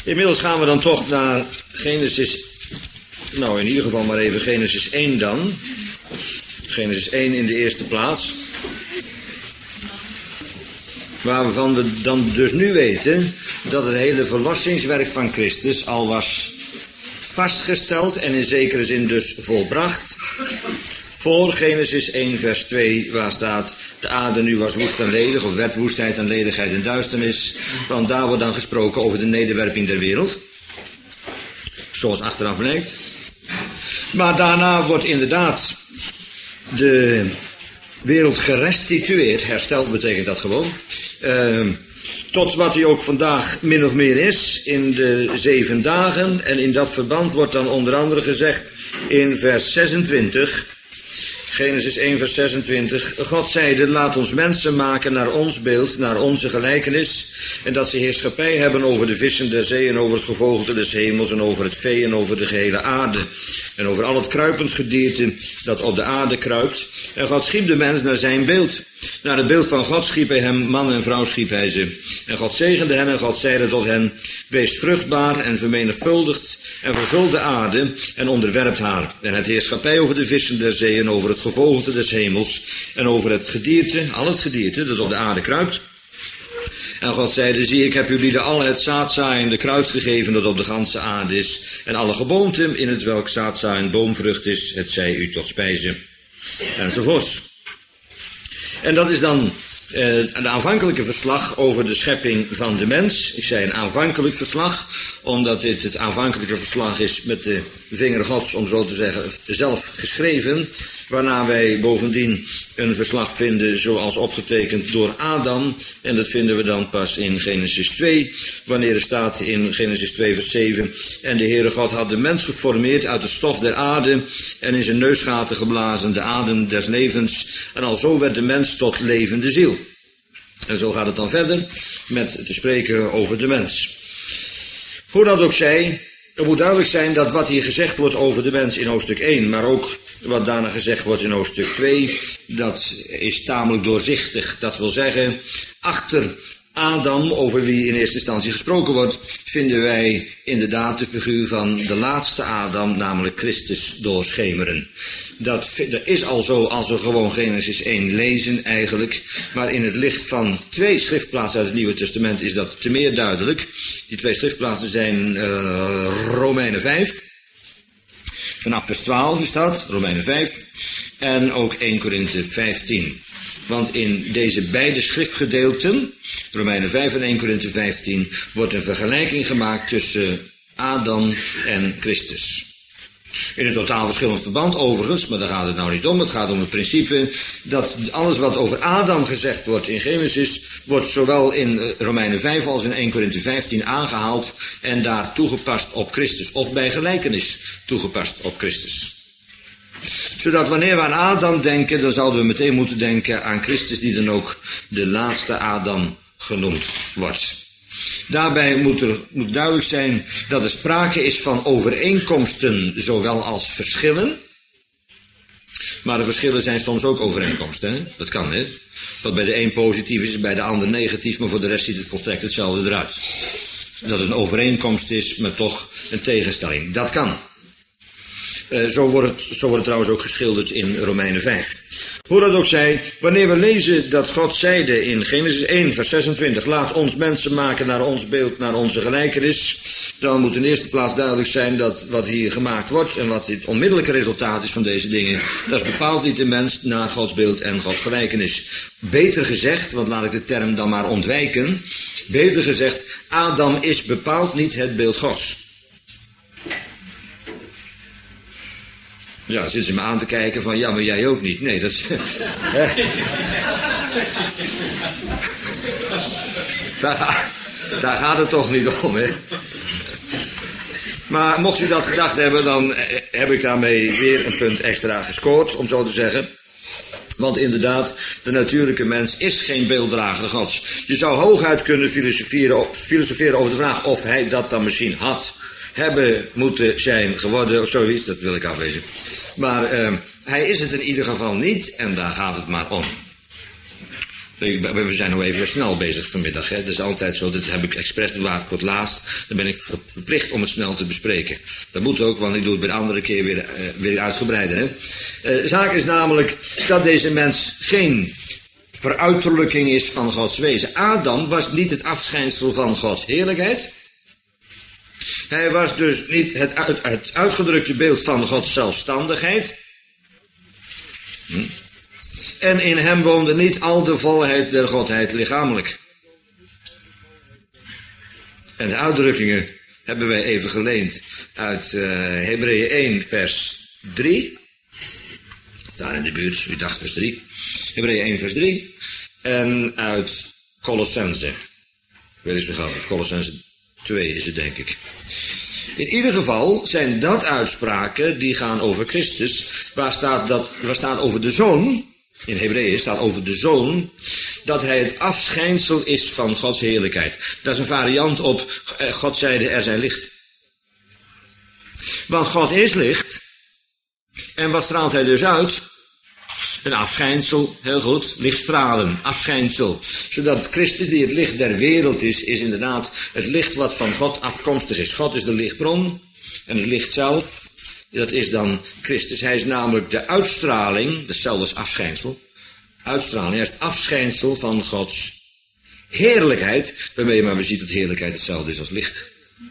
Inmiddels gaan we dan toch naar Genesis, nou in ieder geval maar even Genesis 1 dan. Genesis 1 in de eerste plaats. Waarvan we dan dus nu weten dat het hele verlossingswerk van Christus al was vastgesteld en in zekere zin dus volbracht. Voor Genesis 1 vers 2 waar staat: de aarde nu was woest en ledig, of werd woestheid en ledigheid en duisternis. Want daar wordt dan gesproken over de nederwerping der wereld. Zoals achteraf blijkt. Maar daarna wordt inderdaad de wereld gerestitueerd. Hersteld betekent dat gewoon. Tot wat hij ook vandaag min of meer is, in de 7 dagen. En in dat verband wordt dan onder andere gezegd in vers 26... Genesis 1 vers 26. God zeide, laat ons mensen maken naar ons beeld, naar onze gelijkenis. En dat ze heerschappij hebben over de vissen der zee en over het gevogelte des hemels en over het vee en over de gehele aarde. En over al het kruipend gedierte dat op de aarde kruipt. En God schiep de mens naar zijn beeld. Naar het beeld van God schiep hij hem, man en vrouw schiep hij ze. En God zegende hen en God zeide tot hen, wees vruchtbaar en vermenigvuldigt en vervult de aarde en onderwerpt haar. En het heerschappij over de vissen der zee en over het gevogelte des hemels en over het gedierte, al het gedierte dat op de aarde kruipt. En God zeide, zie, ik heb jullie al het zaadzaaiende kruid gegeven dat op de ganse aarde is. En alle geboomte in het welk zaadzaaiend boomvrucht is, het zij u tot spijze. Enzovoorts. En dat is dan een aanvankelijke verslag over de schepping van de mens. Ik zei een aanvankelijk verslag, omdat dit het aanvankelijke verslag is met de vinger Gods, om zo te zeggen, zelf geschreven. Waarna wij bovendien een verslag vinden zoals opgetekend door Adam. En dat vinden we dan pas in Genesis 2, wanneer er staat in Genesis 2 vers 7. En de Heere God had de mens geformeerd uit het stof der aarde en in zijn neusgaten geblazen de adem des levens. En alzo werd de mens tot levende ziel. En zo gaat het dan verder met te spreken over de mens. Hoe dat ook zij, er moet duidelijk zijn dat wat hier gezegd wordt over de mens in hoofdstuk 1, maar ook wat daarna gezegd wordt in hoofdstuk 2, dat is tamelijk doorzichtig. Dat wil zeggen, achter Adam, over wie in eerste instantie gesproken wordt, vinden wij inderdaad de figuur van de laatste Adam, namelijk Christus, doorschemeren. Dat is al zo als we gewoon Genesis 1 lezen eigenlijk, maar in het licht van 2 schriftplaatsen uit het Nieuwe Testament is dat te meer duidelijk. Die 2 schriftplaatsen zijn Romeinen 5, vanaf vers 12 is dat, Romeinen 5, en ook 1 Korinthe 15. Want in deze beide schriftgedeelten, Romeinen 5 en 1 Korinthe 15, wordt een vergelijking gemaakt tussen Adam en Christus. In een totaal verschillend verband overigens, maar daar gaat het nou niet om. Het gaat om het principe dat alles wat over Adam gezegd wordt in Genesis, wordt zowel in Romeinen 5 als in 1 Korinthe 15 aangehaald en daar toegepast op Christus, of bij gelijkenis toegepast op Christus. Zodat wanneer we aan Adam denken, dan zouden we meteen moeten denken aan Christus, die dan ook de laatste Adam genoemd wordt. Daarbij moet duidelijk zijn dat er sprake is van overeenkomsten, zowel als verschillen. Maar de verschillen zijn soms ook overeenkomsten, hè? Dat kan, hè? Wat bij de een positief is bij de ander negatief, maar voor de rest ziet het volstrekt hetzelfde eruit. Dat het een overeenkomst is, maar toch een tegenstelling. Dat kan. Zo wordt het trouwens ook geschilderd in Romeinen 5. Hoe dat ook zij, wanneer we lezen dat God zeide in Genesis 1 vers 26, laat ons mensen maken naar ons beeld, naar onze gelijkenis, dan moet in de eerste plaats duidelijk zijn dat wat hier gemaakt wordt en wat het onmiddellijke resultaat is van deze dingen, dat is bepaald niet de mens naar Gods beeld en Gods gelijkenis. Beter gezegd, want laat ik de term dan maar ontwijken, beter gezegd, Adam is bepaald niet het beeld Gods. Ja, dan zitten ze me aan te kijken van, ja, maar jij ook niet. Nee, dat is... daar gaat het toch niet om, hè. Maar mocht u dat gedacht hebben, dan heb ik daarmee weer een punt extra gescoord, om zo te zeggen. Want inderdaad, de natuurlijke mens is geen beelddrager Gods. Je zou hooguit kunnen filosoferen over de vraag of hij dat dan misschien had hebben moeten zijn geworden, of zoiets, dat wil ik afwezen. Maar hij is het in ieder geval niet, en daar gaat het maar om. We zijn nog even snel bezig vanmiddag. Hè? Dat is altijd zo, dat heb ik expres bewaard voor het laatst. Dan ben ik verplicht om het snel te bespreken. Dat moet ook, want ik doe het bij de andere keer weer uitgebreider. Hè? De zaak is namelijk dat deze mens geen veruiterlijking is van Gods wezen. Adam was niet het afschijnsel van Gods heerlijkheid. Hij was dus niet het uitgedrukte beeld van Gods zelfstandigheid. En in hem woonde niet al de volheid der Godheid lichamelijk. En de uitdrukkingen hebben wij even geleend uit Hebreeën 1 vers 3. Daar in de buurt, u dacht vers 3. Hebreeën 1 vers 3. En uit Colossense. Weet eens gauw, Colossense 2 is het denk ik. In ieder geval zijn dat uitspraken die gaan over Christus. Waar staat over de Zoon. In Hebreeën staat over de Zoon dat hij het afschijnsel is van Gods heerlijkheid. Dat is een variant op God zeide er zij licht. Want God is licht. En wat straalt hij dus uit? Een afschijnsel, heel goed, lichtstralen, afschijnsel. Zodat Christus die het licht der wereld is inderdaad het licht wat van God afkomstig is. God is de lichtbron en het licht zelf. Dat is dan Christus. Hij is namelijk de uitstraling, hetzelfde als afschijnsel. Uitstraling, hij is het afschijnsel van Gods heerlijkheid. Waarmee je maar ziet dat heerlijkheid hetzelfde is als licht.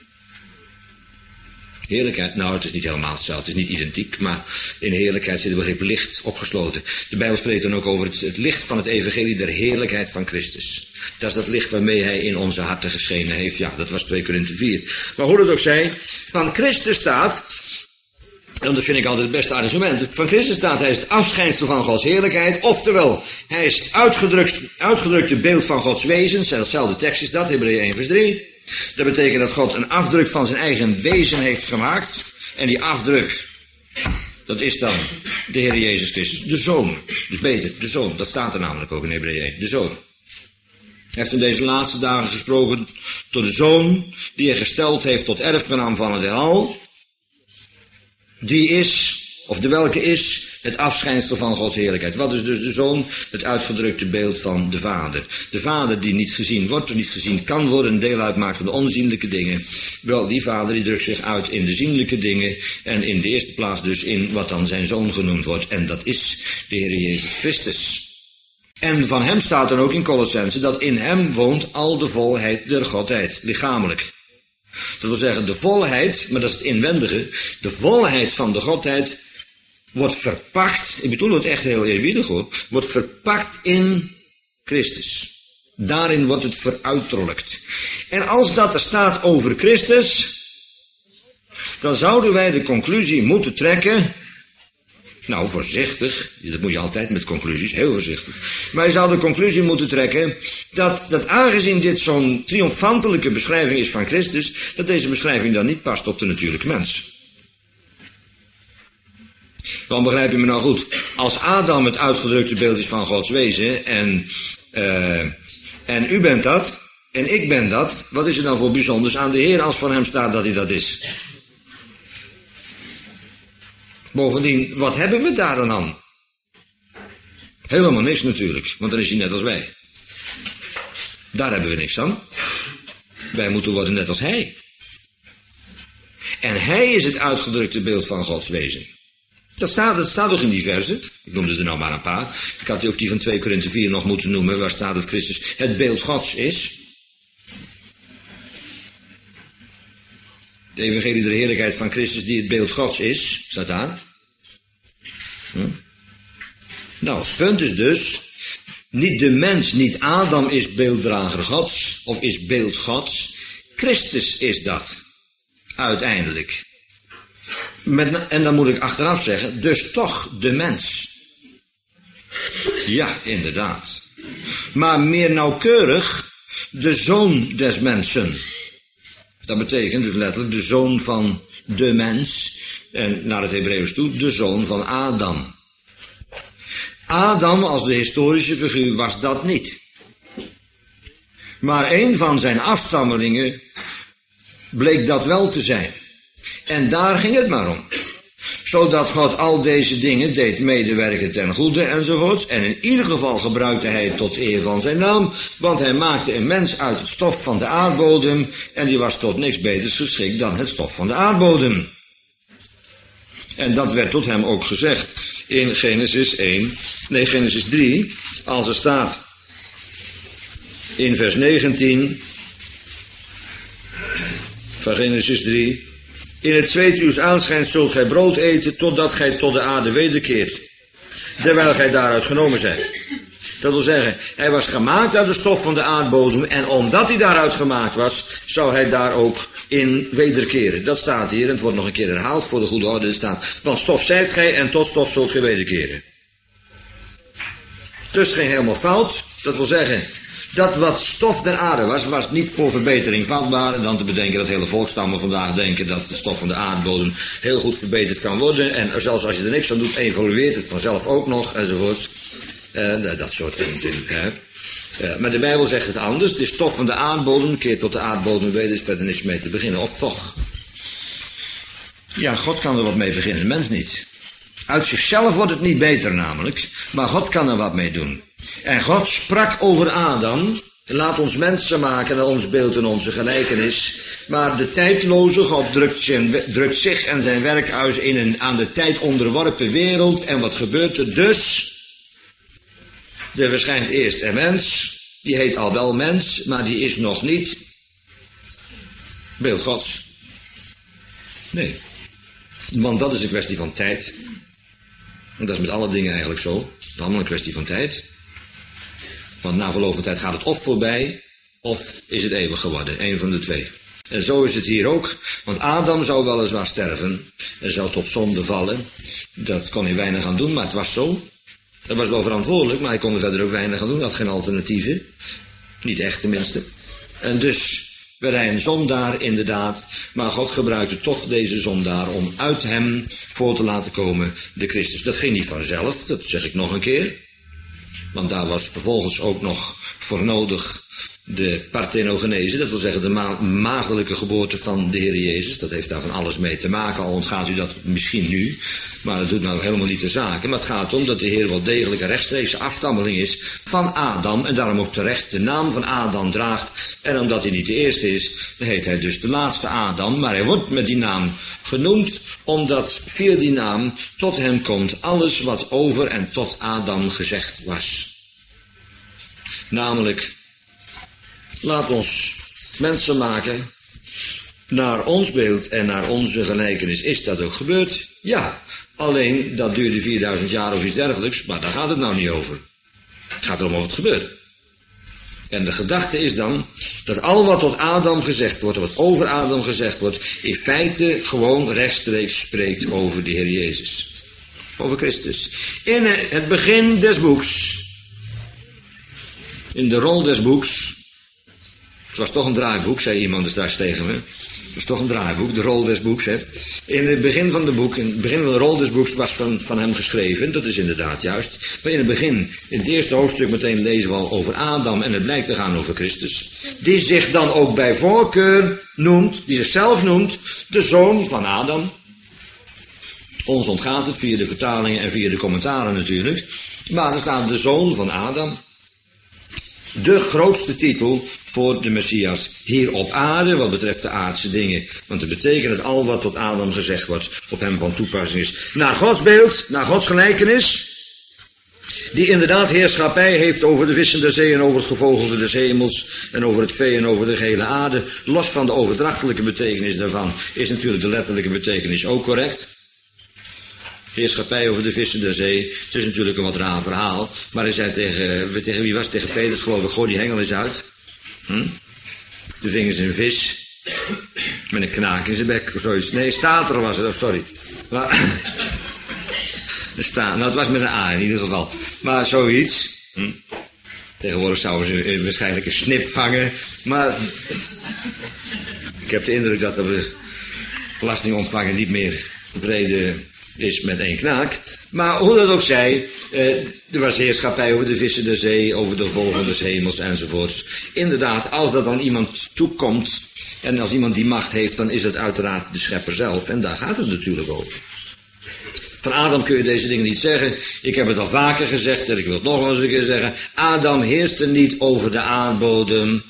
Heerlijkheid, nou het is niet helemaal hetzelfde, het is niet identiek, maar in heerlijkheid zit het begrip licht opgesloten. De Bijbel spreekt dan ook over het licht van het evangelie der heerlijkheid van Christus. Dat is dat licht waarmee hij in onze harten geschenen heeft. Ja, dat was 2 Korinthe 4. Maar hoe het ook zij, van Christus staat, en dat vind ik altijd het beste argument, van Christus staat hij is het afschijnsel van Gods heerlijkheid, oftewel, hij is het uitgedrukte beeld van Gods wezens, en datzelfde tekst is dat, Hebreeën 1 vers 3. Dat betekent dat God een afdruk van zijn eigen wezen heeft gemaakt. En die afdruk, dat is dan de Heer Jezus Christus, de Zoon. Dus beter, de Zoon, dat staat er namelijk ook in Hebreeën 1, de Zoon. Hij heeft in deze laatste dagen gesproken tot de Zoon, die hij gesteld heeft tot erfgenaam van het heelal. Die is, of de welke is, het afschijnsel van Gods heerlijkheid. Wat is dus de Zoon? Het uitgedrukte beeld van de Vader. De Vader die niet gezien wordt, of niet gezien kan worden, deel uitmaakt van de onzienlijke dingen. Wel, die Vader die drukt zich uit in de zienlijke dingen en in de eerste plaats dus in wat dan zijn Zoon genoemd wordt. En dat is de Heer Jezus Christus. En van hem staat dan ook in Colossense dat in hem woont al de volheid der Godheid, lichamelijk. Dat wil zeggen, de volheid, maar dat is het inwendige, de volheid van de Godheid wordt verpakt, ik bedoel het echt heel eerbiedig hoor, wordt verpakt in Christus. Daarin wordt het veruiterlijkt. En als dat er staat over Christus, dan zouden wij de conclusie moeten trekken, nou voorzichtig, dat moet je altijd met conclusies, heel voorzichtig. Maar je zou de conclusie moeten trekken dat aangezien dit zo'n triomfantelijke beschrijving is van Christus, dat deze beschrijving dan niet past op de natuurlijke mens. Want begrijp je me nou goed, als Adam het uitgedrukte beeld is van Gods wezen en u bent dat en ik ben dat, wat is er dan voor bijzonders aan de Heer als van hem staat dat hij dat is? Bovendien, wat hebben we daar dan aan? Helemaal niks natuurlijk, want dan is hij net als wij. Daar hebben we niks aan. Wij moeten worden net als hij. En hij is het uitgedrukte beeld van Gods wezen. Dat staat ook in die verzen. Ik noemde er nou maar een paar. Ik had ook die van 2 Korinthe 4 nog moeten noemen, waar staat dat Christus het beeld Gods is. De evangelie der heerlijkheid van Christus die het beeld Gods is, staat daar. Nou, het punt is dus, niet de mens, niet Adam is beelddrager Gods, of is beeld Gods. Christus is dat, uiteindelijk. En dan moet ik achteraf zeggen, dus toch de mens. Ja, inderdaad. Maar meer nauwkeurig, de zoon des mensen. Dat betekent dus letterlijk de zoon van de mens. En naar het Hebreeuws toe, de zoon van Adam. Adam als de historische figuur was dat niet. Maar een van zijn afstammelingen bleek dat wel te zijn. En daar ging het maar om. zodat God al deze dingen deed medewerken ten goede enzovoorts. En in ieder geval gebruikte hij het tot eer van zijn naam, want hij maakte een mens uit het stof van de aardbodem en die was tot niks beters geschikt dan het stof van de aardbodem. En dat werd tot hem ook gezegd in Genesis 3, als er staat in vers 19 van Genesis 3... In het zweet uws aanschijns zult gij brood eten, totdat gij tot de aarde wederkeert, terwijl gij daaruit genomen zijt. Dat wil zeggen, hij was gemaakt uit de stof van de aardbodem, en omdat hij daaruit gemaakt was, zou hij daar ook in wederkeren. Dat staat hier, en het wordt nog een keer herhaald voor de goede orde. Er staat, want stof zijt gij, en tot stof zult gij wederkeren. Dus het ging helemaal fout. Dat wil zeggen, dat wat stof der aarde was niet voor verbetering vatbaar. En dan te bedenken dat hele volkstammen vandaag denken dat de stof van de aardbodem heel goed verbeterd kan worden. En zelfs als je er niks aan doet, evolueert het vanzelf ook nog, enzovoorts. Dat soort onzin. Maar de Bijbel zegt het anders. De stof van de aardbodem keert tot de aardbodem weder, is verder niks mee te beginnen. Of toch? Ja, God kan er wat mee beginnen, mens niet. Uit zichzelf wordt het niet beter namelijk, maar God kan er wat mee doen. En God sprak over Adam, laat ons mensen maken naar ons beeld en onze gelijkenis. Maar de tijdloze God drukt zich en zijn werk uit in een aan de tijd onderworpen wereld. En wat gebeurt er dus? Er verschijnt eerst een mens, die heet al wel mens, maar die is nog niet beeld Gods. Nee, want dat is een kwestie van tijd. En dat is met alle dingen eigenlijk zo. Het is allemaal een kwestie van tijd. Want na verloop van tijd gaat het of voorbij, of is het eeuwig geworden. Eén van de twee. En zo is het hier ook. Want Adam zou weliswaar sterven. Er zou tot zonde vallen. Dat kon hij weinig aan doen, maar het was zo. Dat was wel verantwoordelijk, maar hij kon er verder ook weinig aan doen. Hij had geen alternatieven. Niet echt tenminste. En dus werd hij een zondaar inderdaad. Maar God gebruikte toch deze zondaar om uit hem voor te laten komen de Christus. Dat ging niet vanzelf, dat zeg ik nog een keer. Want daar was vervolgens ook nog voor nodig de parthenogenese, dat wil zeggen de maagdelijke geboorte van de Heer Jezus. Dat heeft daar van alles mee te maken, al ontgaat u dat misschien nu. Maar dat doet nou helemaal niet de zaken. Maar het gaat om dat de Heer wel degelijk een rechtstreekse afstammeling is van Adam. En daarom ook terecht de naam van Adam draagt. En omdat hij niet de eerste is, dan heet hij dus de laatste Adam. Maar hij wordt met die naam genoemd, omdat via die naam tot hem komt alles wat over en tot Adam gezegd was. Namelijk, laat ons mensen maken naar ons beeld en naar onze gelijkenis. Is dat ook gebeurd? Ja, alleen dat duurde 4000 jaar of iets dergelijks, maar daar gaat het nou niet over. Het gaat erom of het gebeurt. En de gedachte is dan dat al wat tot Adam gezegd wordt, wat over Adam gezegd wordt, in feite gewoon rechtstreeks spreekt over de Heer Jezus. Over Christus. In het begin des boeks, in de rol des boeks, het was toch een draaiboek, zei iemand straks tegen me. Het was toch een draaiboek, de rol des boeks. Hè. In het begin van het boek, in het begin van de rol des boeks was van hem geschreven. Dat is inderdaad juist. Maar in het begin, in het eerste hoofdstuk meteen lezen we al over Adam. En het blijkt te gaan over Christus. Die zich dan ook bij voorkeur noemt, die zichzelf noemt, de zoon van Adam. Ons ontgaat het via de vertalingen en via de commentaren natuurlijk. Maar er staat de zoon van Adam. De grootste titel voor de Messias hier op aarde, wat betreft de aardse dingen. Want dat betekent dat al wat tot Adam gezegd wordt, op hem van toepassing is. Naar Gods beeld, naar Gods gelijkenis, die inderdaad heerschappij heeft over de vissen der zee en over het gevogelte des hemels en over het vee en over de gehele aarde. Los van de overdrachtelijke betekenis daarvan is natuurlijk de letterlijke betekenis ook correct. Heerschappij over de vissen der zee. Het is natuurlijk een wat raar verhaal. Maar hij zei tegen wie was het? Tegen Petrus geloof ik, gooi die hengel eens uit. De vingers in vis. Met een knaak in zijn bek of zoiets. Nee, stater was het, sorry. Maar, het was met een A in ieder geval. Maar zoiets. Tegenwoordig zouden ze waarschijnlijk een snip vangen. Maar ik heb de indruk dat de belastingontvanger niet meer tevreden is met één knaak. Maar hoe dat ook zij, er was heerschappij over de vissen der zee, over de vogels des hemels enzovoorts. Inderdaad, als dat dan iemand toekomt, en als iemand die macht heeft, dan is het uiteraard de schepper zelf. En daar gaat het natuurlijk over. Van Adam kun je deze dingen niet zeggen. Ik heb het al vaker gezegd en ik wil het nog eens een keer zeggen. Adam heerste niet over de aardbodem.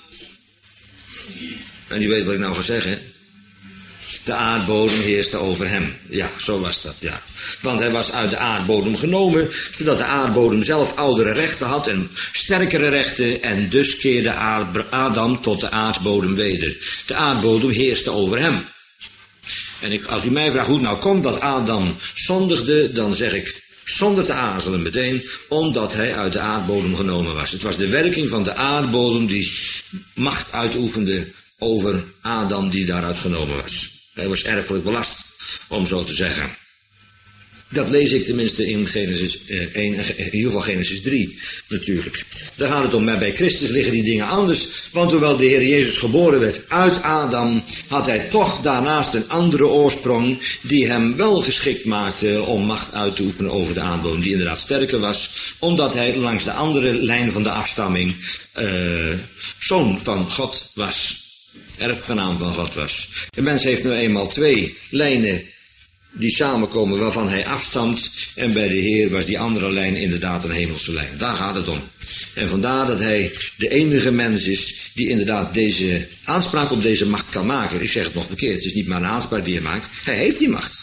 En u weet wat ik nou ga zeggen. De aardbodem heerste over hem. Ja, zo was dat, ja. Want hij was uit de aardbodem genomen, zodat de aardbodem zelf oudere rechten had en sterkere rechten. En dus keerde Adam tot de aardbodem weder. De aardbodem heerste over hem. En als u mij vraagt hoe het nou komt dat Adam zondigde, dan zeg ik zonder te aarzelen meteen, omdat hij uit de aardbodem genomen was. Het was de werking van de aardbodem die macht uitoefende over Adam die daaruit genomen was. Hij was erfelijk belast, om zo te zeggen. Dat lees ik tenminste in Genesis 1, in ieder geval Genesis 3 natuurlijk. Daar gaat het om, maar bij Christus liggen die dingen anders. Want hoewel de Heer Jezus geboren werd uit Adam, had hij toch daarnaast een andere oorsprong die hem wel geschikt maakte om macht uit te oefenen over de aardbodem. Die inderdaad sterker was, omdat hij langs de andere lijn van de afstamming zoon van God was. Erfgenaam van God was. Een mens heeft nu eenmaal twee lijnen die samenkomen waarvan hij afstamt. En bij de Heer was die andere lijn inderdaad een hemelse lijn. Daar gaat het om. En vandaar dat hij de enige mens is die inderdaad deze aanspraak op deze macht kan maken. Ik zeg het nog verkeerd. Het is niet maar een aanspraak die hij maakt. Hij heeft die macht.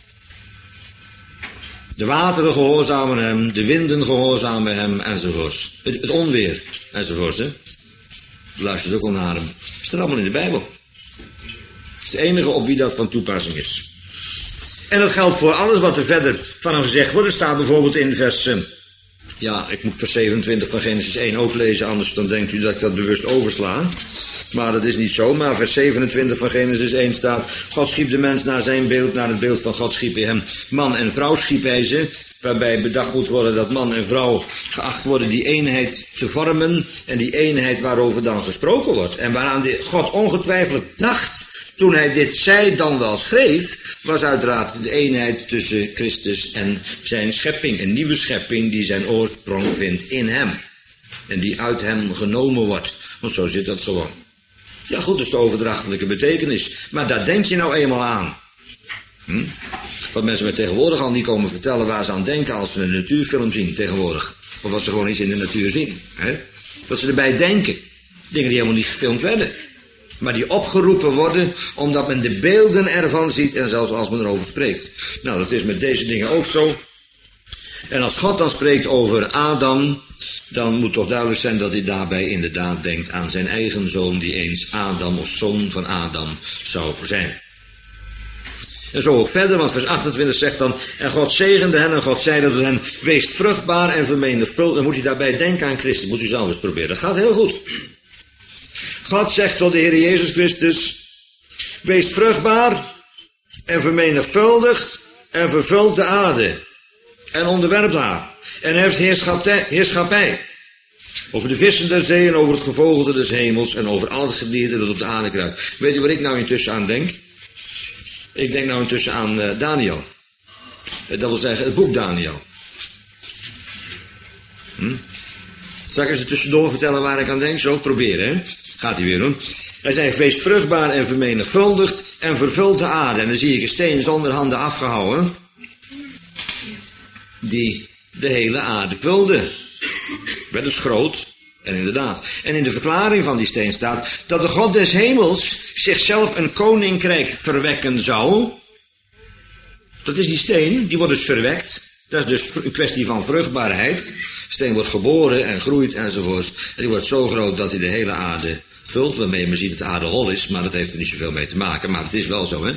De wateren gehoorzamen hem, de winden gehoorzamen hem, enzovoorts. Het onweer, enzovoorts. Hè? Luister ook al naar hem. Het staat allemaal in de Bijbel. Het is de enige op wie dat van toepassing is. En dat geldt voor alles wat er verder van hem gezegd wordt. Er staat bijvoorbeeld in vers... ik moet vers 27 van Genesis 1 ook lezen, anders dan denkt u dat ik dat bewust oversla. Maar dat is niet zo. Maar vers 27 van Genesis 1 staat... God schiep de mens naar zijn beeld, naar het beeld van God schiep hij hem. Man en vrouw schiep hij ze. Waarbij bedacht moet worden dat man en vrouw geacht worden die eenheid te vormen. En die eenheid waarover dan gesproken wordt. En waaraan God ongetwijfeld dacht toen hij dit zei dan wel schreef, was uiteraard de eenheid tussen Christus en zijn schepping. Een nieuwe schepping die zijn oorsprong vindt in hem. En die uit hem genomen wordt. Want zo zit dat gewoon. Ja goed, dat is de overdrachtelijke betekenis. Maar daar denk je nou eenmaal aan. Wat mensen mij tegenwoordig al niet komen vertellen waar ze aan denken als ze een natuurfilm zien tegenwoordig. Of als ze gewoon iets in de natuur zien. Hè? Dat ze erbij denken. Dingen die helemaal niet gefilmd werden. Maar die opgeroepen worden omdat men de beelden ervan ziet en zelfs als men erover spreekt. Nou, dat is met deze dingen ook zo. En als God dan spreekt over Adam, dan moet toch duidelijk zijn dat hij daarbij inderdaad denkt aan zijn eigen zoon die eens Adam of zoon van Adam zou zijn. En zo ook verder, want vers 28 zegt dan, en God zegende hen en God zeide tot hen, wees vruchtbaar en vermenigvuldig. Dan moet je daarbij denken aan Christus, moet u zelf eens proberen. Dat gaat heel goed. God zegt tot de Heer Jezus Christus, wees vruchtbaar en vermenigvuldigd en vervult de aarde en onderwerpt haar en heeft heerschappij over de vissen der zee en over het gevogelte des hemels en over al het gedierte dat op de aarde kruipt. Weet u wat ik nou intussen aan denk? Ik denk nou intussen aan Daniel. Dat wil zeggen het boek Daniel. Zal ik eens er tussendoor vertellen waar ik aan denk? Zo, proberen hè. Gaat hij weer doen. Hij zei, wees vruchtbaar en vermenigvuldigd en vervult de aarde. En dan zie ik een steen zonder handen afgehouwen, die de hele aarde vulde. Werd dus groot, en inderdaad. En in de verklaring van die steen staat, dat de God des hemels zichzelf een koninkrijk verwekken zou. Dat is die steen, die wordt dus verwekt. Dat is dus een kwestie van vruchtbaarheid. De steen wordt geboren en groeit enzovoorts. En die wordt zo groot dat hij de hele aarde vult. Waarmee men ziet dat de aarde hol is, maar dat heeft er niet zoveel mee te maken. Maar het is wel zo, hè.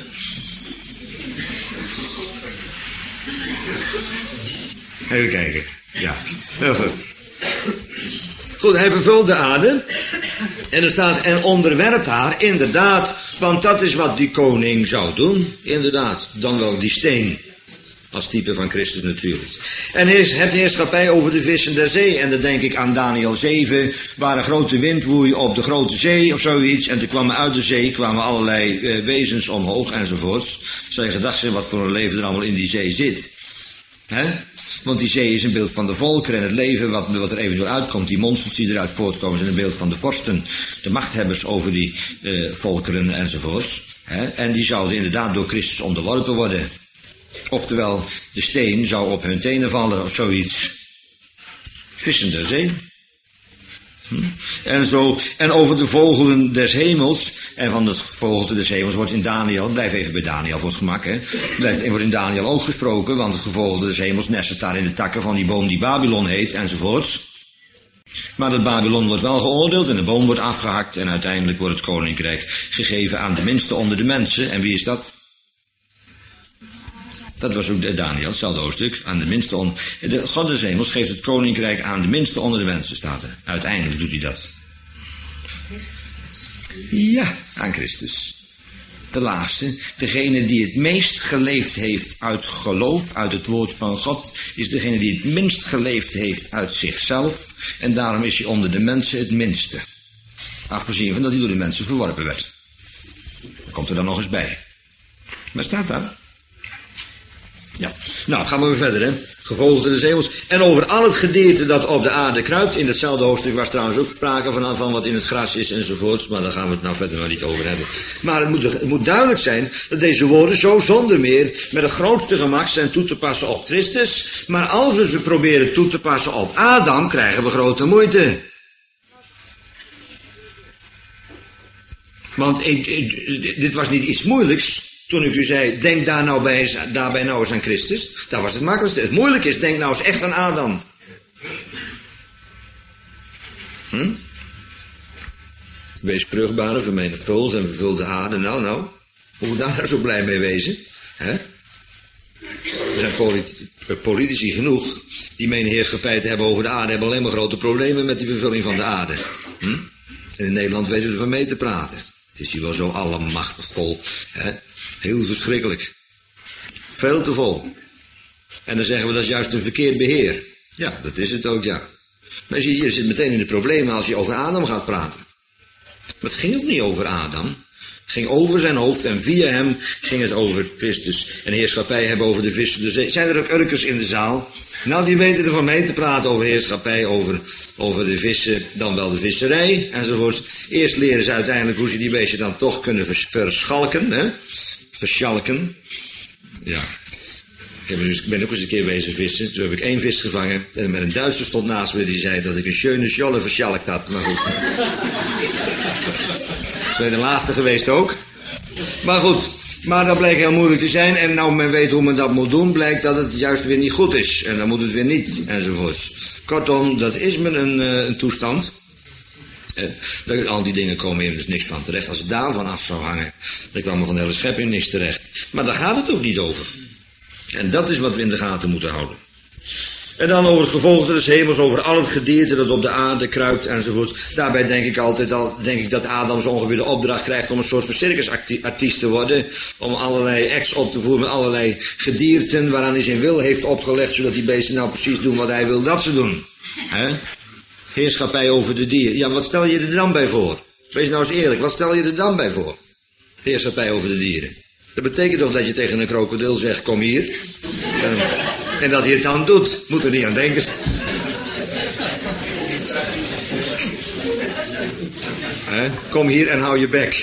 Even kijken. Ja, heel goed. Goed, hij vervult de aarde. En er staat, en onderwerpt haar, inderdaad. Want dat is wat die koning zou doen. Inderdaad, dan wel die steen. Als type van Christus natuurlijk. En heeft heerschappij over de vissen der zee. En dan denk ik aan Daniel 7, waar een grote wind woei op de grote zee of zoiets. En toen kwamen uit de zee kwamen allerlei wezens omhoog enzovoorts. Zou je gedacht zijn wat voor een leven er allemaal in die zee zit. Hè? Want die zee is een beeld van de volkeren en het leven wat er eventueel uitkomt. Die monsters die eruit voortkomen zijn een beeld van de vorsten. De machthebbers over die volkeren enzovoorts. Hè? En die zouden inderdaad door Christus onderworpen worden. Oftewel, de steen zou op hun tenen vallen of zoiets. Vissen der zee. En over de vogelen des hemels. En van het vogelte des hemels wordt in Daniel, blijf even bij Daniel voor het gemak, hè. Wordt in Daniel ook gesproken, want het gevogelte des hemels nestelt daar in de takken van die boom die Babylon heet, enzovoorts. Maar dat Babylon wordt wel geoordeeld en de boom wordt afgehakt en uiteindelijk wordt het koninkrijk gegeven aan de minste onder de mensen. En wie is dat? Dat was ook Daniel, hetzelfde hoofdstuk. Aan de minste de God des hemels geeft het koninkrijk aan de minste onder de mensen, staat er. Uiteindelijk doet hij dat. Ja, aan Christus. De laatste, degene die het meest geleefd heeft uit geloof, uit het woord van God, is degene die het minst geleefd heeft uit zichzelf. En daarom is hij onder de mensen het minste. Afgezien van dat hij door de mensen verworpen werd. Dat komt er dan nog eens bij. Maar staat daar? Ja, nou gaan we weer verder, hè. Gevogelte des hemels. En over al het gedierte dat op de aarde kruipt. In hetzelfde hoofdstuk was trouwens ook sprake van wat in het gras is enzovoorts. Maar daar gaan we het nou verder nog niet over hebben. Maar het moet duidelijk zijn dat deze woorden zo zonder meer met het grootste gemak zijn toe te passen op Christus. Maar als we ze proberen toe te passen op Adam, krijgen we grote moeite. Want dit was niet iets moeilijks. Toen ik u zei, denk daarbij nou eens aan Christus. Dat was het makkelijkste. Het moeilijke is, denk nou eens echt aan Adam. Wees vruchtbaar, vermenigvuldig en vervul de aarde. Nou, hoe daar nou zo blij mee wezen? Hè? Er zijn politici genoeg die menen heerschappij te hebben over de aarde, hebben alleen maar grote problemen met die vervulling van de aarde. En in Nederland weten we ervan mee te praten. Het is hier wel zo allemachtig vol, hè? Heel verschrikkelijk. Veel te vol. En dan zeggen we dat is juist een verkeerd beheer. Ja, dat is het ook, ja. Maar zie je zit meteen in de problemen als je over Adam gaat praten. Maar het ging ook niet over Adam. Het ging over zijn hoofd en via hem ging het over Christus. En heerschappij hebben over de vissen der zee. Zijn er ook urkers in de zaal? Nou, die weten ervan mee te praten over heerschappij, over de vissen, dan wel de visserij, enzovoort. Eerst leren ze uiteindelijk hoe ze die beesten dan toch kunnen verschalken, hè. Verschalken. Ja. Ik ben ook eens een keer wezen vissen. Toen heb ik 1 vis gevangen. En met een Duitser stond naast me die zei dat ik een schöne scholle verschalkt had. Maar goed. Dat is weer de laatste geweest ook. Maar goed. Maar dat bleek heel moeilijk te zijn. En nou men weet hoe men dat moet doen, blijkt dat het juist weer niet goed is. En dan moet het weer niet. Enzovoorts. Kortom, dat is me een toestand. Al die dingen komen hier dus niks van terecht. Als het daarvan af zou hangen, dan kwam er van de hele schepping niks terecht. Maar daar gaat het ook niet over. En dat is wat we in de gaten moeten houden. En dan over het gevogelte des hemels, over al het gedierte dat op de aarde kruipt enzovoort. Daarbij denk ik dat Adam zo ongeveer de opdracht krijgt om een soort van circusartiest te worden. Om allerlei acts op te voeren met allerlei gedierten waaraan hij zijn wil heeft opgelegd, zodat die beesten nou precies doen wat hij wil dat ze doen. Heerschappij over de dieren. Ja, wat stel je er dan bij voor? Wees nou eens eerlijk, wat stel je er dan bij voor? Heerschappij over de dieren. Dat betekent toch dat je tegen een krokodil zegt, kom hier. En dat hij het dan doet. Moet er niet aan denken. Kom hier en hou je bek.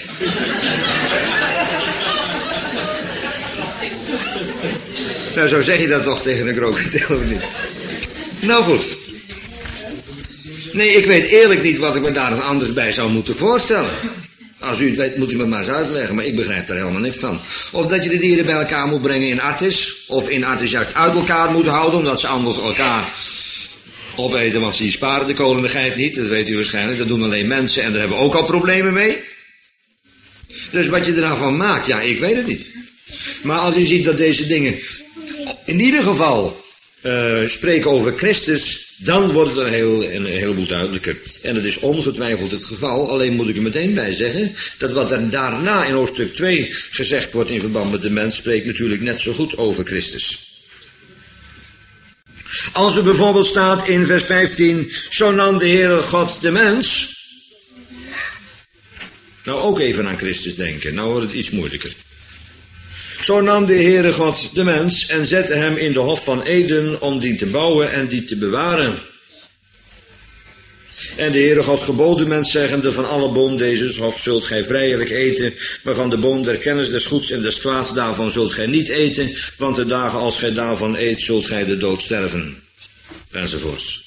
Nou, zo zeg je dat toch tegen een krokodil of niet? Nou goed. Nee, ik weet eerlijk niet wat ik me daar dan anders bij zou moeten voorstellen. Als u het weet, moet u me maar eens uitleggen, maar ik begrijp daar helemaal niks van. Of dat je de dieren bij elkaar moet brengen in Artis, of in Artis juist uit elkaar moet houden, omdat ze anders elkaar opeten, want ze sparen de kolenigheid niet, dat weet u waarschijnlijk. Dat doen alleen mensen en daar hebben we ook al problemen mee. Dus wat je er nou van maakt, ja, ik weet het niet. Maar als je ziet dat deze dingen in ieder geval spreken over Christus, dan wordt het een heleboel duidelijker. En het is ongetwijfeld het geval, alleen moet ik er meteen bij zeggen, dat wat er daarna in hoofdstuk 2 gezegd wordt in verband met de mens, spreekt natuurlijk net zo goed over Christus. Als er bijvoorbeeld staat in vers 15, zo nam de Heere God de mens. Nou ook even aan Christus denken, nou wordt het iets moeilijker. Zo nam de Heere God de mens en zette hem in de hof van Eden om die te bouwen en die te bewaren. En de Heere God gebood de mens zeggende, van alle boom deze hof zult gij vrijelijk eten, maar van de boom der kennis des goeds en des kwaads daarvan zult gij niet eten, want de dagen als gij daarvan eet, zult gij de dood sterven. Enzovoorts.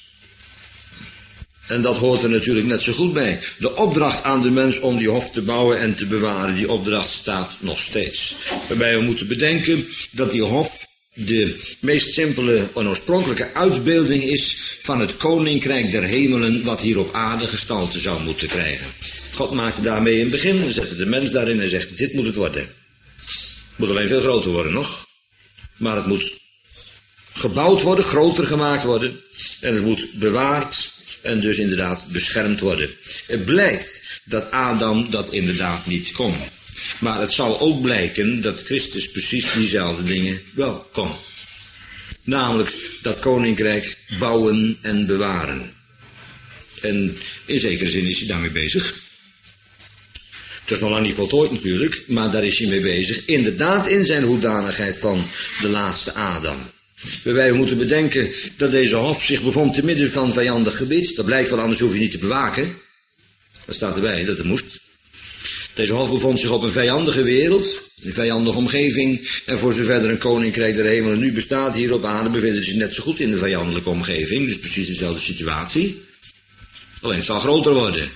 En dat hoort er natuurlijk net zo goed bij. De opdracht aan de mens om die hof te bouwen en te bewaren, die opdracht staat nog steeds. Waarbij we moeten bedenken dat die hof de meest simpele en oorspronkelijke uitbeelding is van het koninkrijk der hemelen, wat hier op aarde gestalte zou moeten krijgen. God maakte daarmee een begin, zette de mens daarin en zegt, dit moet het worden. Het moet alleen veel groter worden nog, maar het moet gebouwd worden, groter gemaakt worden, en het moet bewaard en dus inderdaad beschermd worden. Het blijkt dat Adam dat inderdaad niet kon. Maar het zal ook blijken dat Christus precies diezelfde dingen wel kon. Namelijk dat koninkrijk bouwen en bewaren. En in zekere zin is hij daarmee bezig. Het is nog lang niet voltooid natuurlijk, maar daar is hij mee bezig. Inderdaad in zijn hoedanigheid van de laatste Adam. Waarbij we moeten bedenken dat deze hof zich bevond te midden van vijandig gebied. Dat blijkt wel, anders hoef je niet te bewaken. Dat staat erbij, dat het moest. Deze hof bevond zich op een vijandige wereld, een vijandige omgeving. En voor zover er een koninkrijk der hemelen nu bestaat hier op aarde, bevinden ze zich net zo goed in de vijandelijke omgeving. Dus precies dezelfde situatie. Alleen het zal groter worden.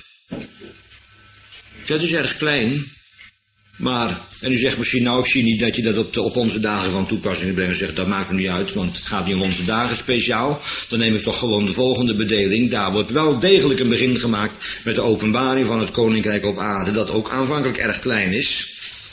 Het is erg klein. Maar, en u zegt misschien, nou ik zie niet dat je dat op onze dagen van toepassing brengt. Zegt, dat maakt me niet uit, want het gaat niet om onze dagen speciaal. Dan neem ik toch gewoon de volgende bedeling. Daar wordt wel degelijk een begin gemaakt met de openbaring van het koninkrijk op aarde. Dat ook aanvankelijk erg klein is.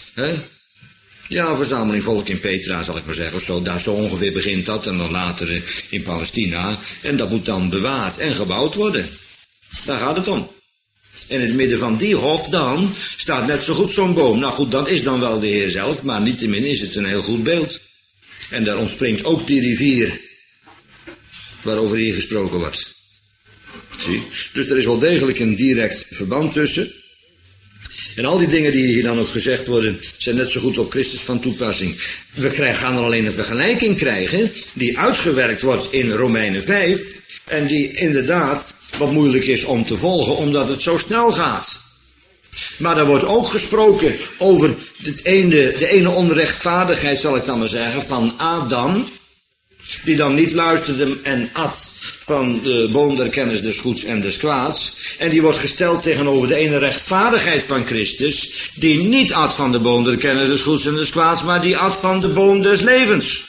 Ja, een verzameling volk in Petra, zal ik maar zeggen. Of zo, daar zo ongeveer begint dat. En dan later in Palestina. En dat moet dan bewaard en gebouwd worden. Daar gaat het om. En in het midden van die hof dan staat net zo goed zo'n boom. Nou goed, dat is dan wel de Heer zelf, maar niettemin is het een heel goed beeld. En daar ontspringt ook die rivier waarover hier gesproken wordt. Zie? Dus er is wel degelijk een direct verband tussen. En al die dingen die hier dan ook gezegd worden, zijn net zo goed op Christus van toepassing. We gaan er alleen een vergelijking krijgen, die uitgewerkt wordt in Romeinen 5, en die inderdaad wat moeilijk is om te volgen, omdat het zo snel gaat. Maar er wordt ook gesproken over de ene onrechtvaardigheid, zal ik dan maar zeggen, van Adam, die dan niet luisterde en at van de boom der kennis des goeds en des kwaads. En die wordt gesteld tegenover de ene rechtvaardigheid van Christus, die niet at van de boom der kennis des goeds en des kwaads, maar die at van de boom des levens.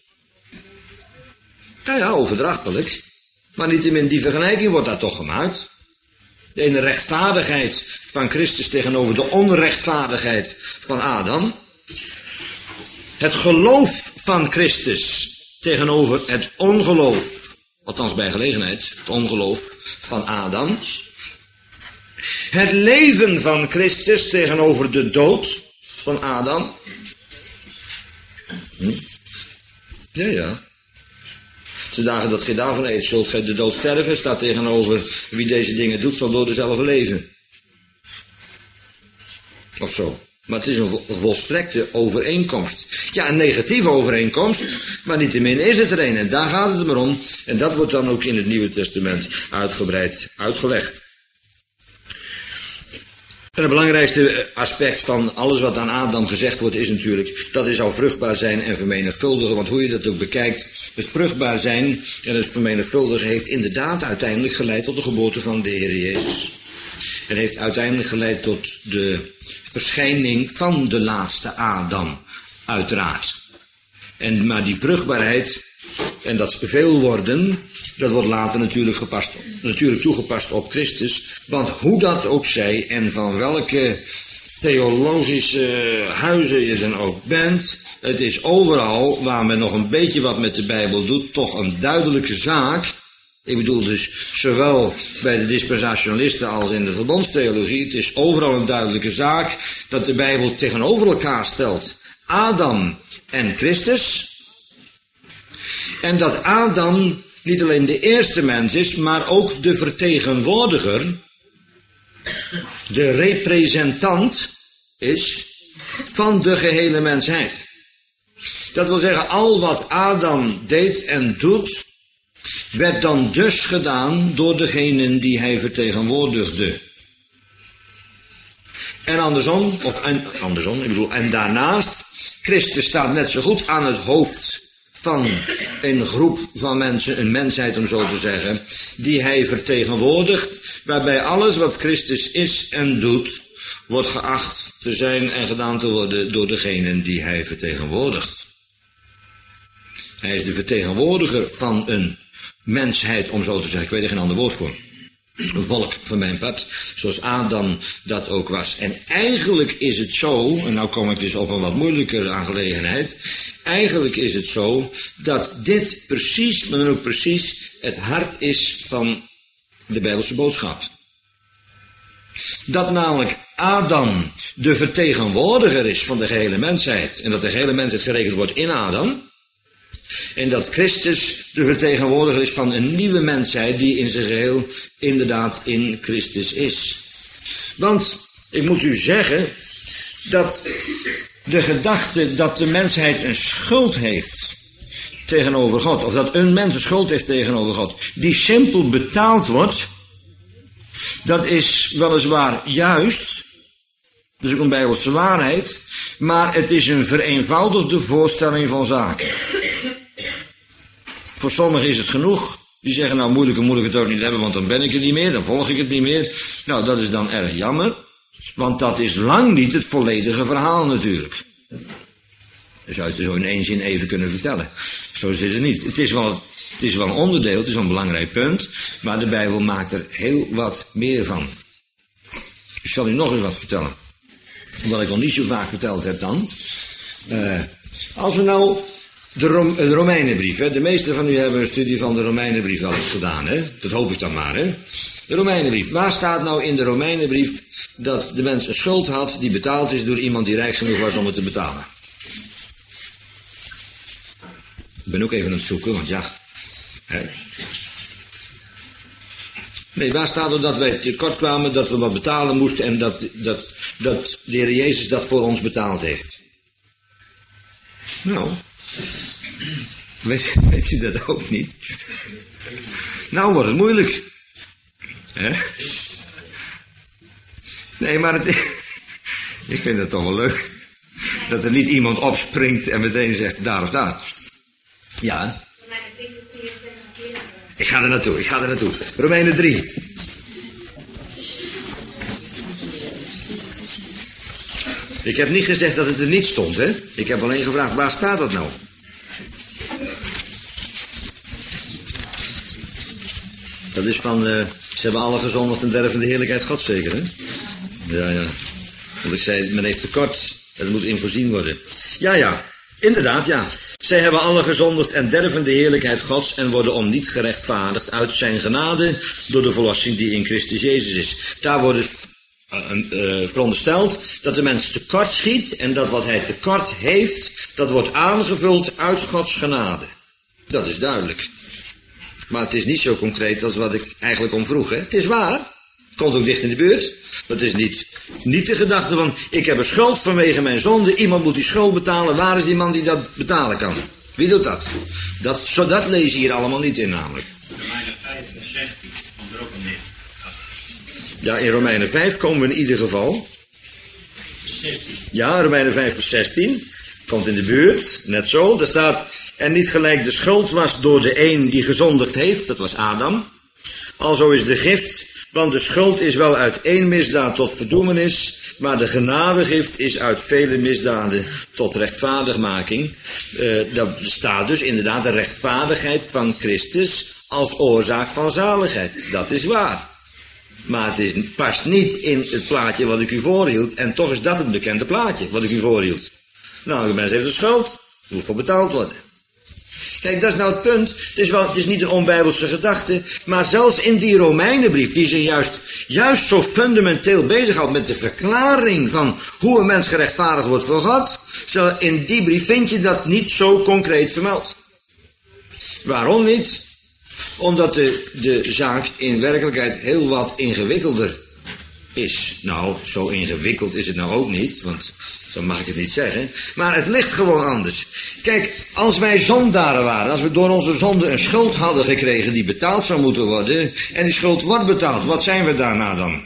Nou ja, overdrachtelijk. Maar niettemin die vergelijking wordt daar toch gemaakt. De ene rechtvaardigheid van Christus tegenover de onrechtvaardigheid van Adam. Het geloof van Christus tegenover het ongeloof, althans bij gelegenheid, het ongeloof van Adam. Het leven van Christus tegenover de dood van Adam. Ja. De dagen dat gij daarvan eet, zult gij de dood sterven, staat tegenover wie deze dingen doet, zal door dezelfde leven. Of zo. Maar het is een volstrekte overeenkomst. Ja, een negatieve overeenkomst, maar niettemin is het er een. En daar gaat het maar om. En dat wordt dan ook in het Nieuwe Testament uitgebreid uitgelegd. En het belangrijkste aspect van alles wat aan Adam gezegd wordt is natuurlijk dat hij zou vruchtbaar zijn en vermenigvuldigen. Want hoe je dat ook bekijkt, het vruchtbaar zijn en het vermenigvuldigen heeft inderdaad uiteindelijk geleid tot de geboorte van de Heer Jezus. En heeft uiteindelijk geleid tot de verschijning van de laatste Adam, uiteraard. Maar die vruchtbaarheid en dat veel worden, dat wordt later natuurlijk toegepast op Christus. Want hoe dat ook zij en van welke theologische huizen je dan ook bent, het is overal waar men nog een beetje wat met de Bijbel doet, toch een duidelijke zaak. Ik bedoel dus zowel bij de dispensationalisten als in de verbondstheologie. Het is overal een duidelijke zaak dat de Bijbel tegenover elkaar stelt Adam en Christus. En dat Adam niet alleen de eerste mens is, maar ook de vertegenwoordiger, de representant is van de gehele mensheid. Dat wil zeggen, al wat Adam deed en doet, werd dan dus gedaan door degenen die hij vertegenwoordigde. En en daarnaast, Christus staat net zo goed aan het hoofd van een groep van mensen, een mensheid om zo te zeggen, die hij vertegenwoordigt, waarbij alles wat Christus is en doet, wordt geacht te zijn en gedaan te worden door degenen die hij vertegenwoordigt. Hij is de vertegenwoordiger van een mensheid, om zo te zeggen, ik weet er geen ander woord voor. Een volk van mijn pad, zoals Adam dat ook was. En eigenlijk is het zo, en nou kom ik dus op een wat moeilijkere aangelegenheid. Eigenlijk is het zo dat dit precies, maar dan ook precies, het hart is van de Bijbelse boodschap. Dat namelijk Adam de vertegenwoordiger is van de gehele mensheid. En dat de gehele mensheid gerekend wordt in Adam. En dat Christus de vertegenwoordiger is van een nieuwe mensheid die in zijn geheel inderdaad in Christus is. Want ik moet u zeggen dat de gedachte dat de mensheid een schuld heeft tegenover God, of dat een mens een schuld heeft tegenover God, die simpel betaald wordt, dat is weliswaar juist, dat is ook een Bijbelse waarheid, maar het is een vereenvoudigde voorstelling van zaken. Voor sommigen is het genoeg. Die zeggen, nou moeilijker moet ik het ook niet hebben, want dan ben ik het niet meer, dan volg ik het niet meer. Nou, dat is dan erg jammer, want dat is lang niet het volledige verhaal natuurlijk. Dat zou je het zo in één zin even kunnen vertellen. Zo is het niet. Het is wel een onderdeel, het is wel een belangrijk punt, maar de Bijbel maakt er heel wat meer van. Ik zal u nog eens wat vertellen. Wat ik al niet zo vaak verteld heb dan. Als we nou de Romeinenbrief, hè. De meesten van u hebben een studie van de Romeinenbrief wel eens gedaan, hè. Dat hoop ik dan maar, hè. De Romeinenbrief. Waar staat nou in de Romeinenbrief dat de mens een schuld had die betaald is door iemand die rijk genoeg was om het te betalen? Ik ben ook even aan het zoeken, want ja. Hè. Nee, waar staat er dat wij tekort kwamen, dat we wat betalen moesten en dat de Heer Jezus dat voor ons betaald heeft? Nou, weet u dat ook niet? Nou wordt het moeilijk. Hè? Nee, maar ik vind het toch wel leuk. Dat er niet iemand opspringt en meteen zegt daar of daar. Ja. Ik ga er naartoe. Romeinen 3. Ik heb niet gezegd dat het er niet stond, hè. Ik heb alleen gevraagd, waar staat dat nou? Dat is van, ze hebben alle gezondigd en derven de heerlijkheid God zeker, hè? Ja. Want ik zei, men heeft tekort, het moet in voorzien worden. Ja, inderdaad, ja. Zij hebben alle gezondigd en derven de heerlijkheid Gods en worden om niet gerechtvaardigd uit zijn genade door de verlossing die in Christus Jezus is. Daar wordt dus verondersteld dat de mens tekort schiet en dat wat hij tekort heeft, dat wordt aangevuld uit Gods genade. Dat is duidelijk. Maar het is niet zo concreet als wat ik eigenlijk om vroeg. Hè? Het is waar. Het komt ook dicht in de buurt. Dat is niet de gedachte van, ik heb een schuld vanwege mijn zonde, iemand moet die schuld betalen. Waar is die man die dat betalen kan? Wie doet dat? Dat lees je hier allemaal niet in namelijk. Romeinen 5 vers 16 komt er ook een neer. Ja, in Romeinen 5 komen we in ieder geval. 16. Ja, Romeinen 5 vers 16. Komt in de buurt, net zo. Daar staat, en niet gelijk de schuld was door de een die gezondigd heeft, dat was Adam. Alzo is de gift, want de schuld is wel uit één misdaad tot verdoemenis, maar de genadegift is uit vele misdaden tot rechtvaardigmaking. Dat staat dus inderdaad de rechtvaardigheid van Christus als oorzaak van zaligheid. Dat is waar. Maar het past niet in het plaatje wat ik u voorhield. En toch is dat het bekende plaatje wat ik u voorhield. Nou, de mens heeft een schuld. Er moet voor betaald worden. Kijk, dat is nou het punt. Het is niet een onbijbelse gedachte. Maar zelfs in die Romeinenbrief, die zich juist zo fundamenteel bezighoudt met de verklaring van hoe een mens gerechtvaardigd wordt voor God. In die brief vind je dat niet zo concreet vermeld. Waarom niet? Omdat de zaak in werkelijkheid heel wat ingewikkelder is. Nou, zo ingewikkeld is het nou ook niet, want zo mag ik het niet zeggen. Maar het ligt gewoon anders. Kijk, als wij zondaren waren, als we door onze zonde een schuld hadden gekregen die betaald zou moeten worden, en die schuld wordt betaald, wat zijn we daarna dan?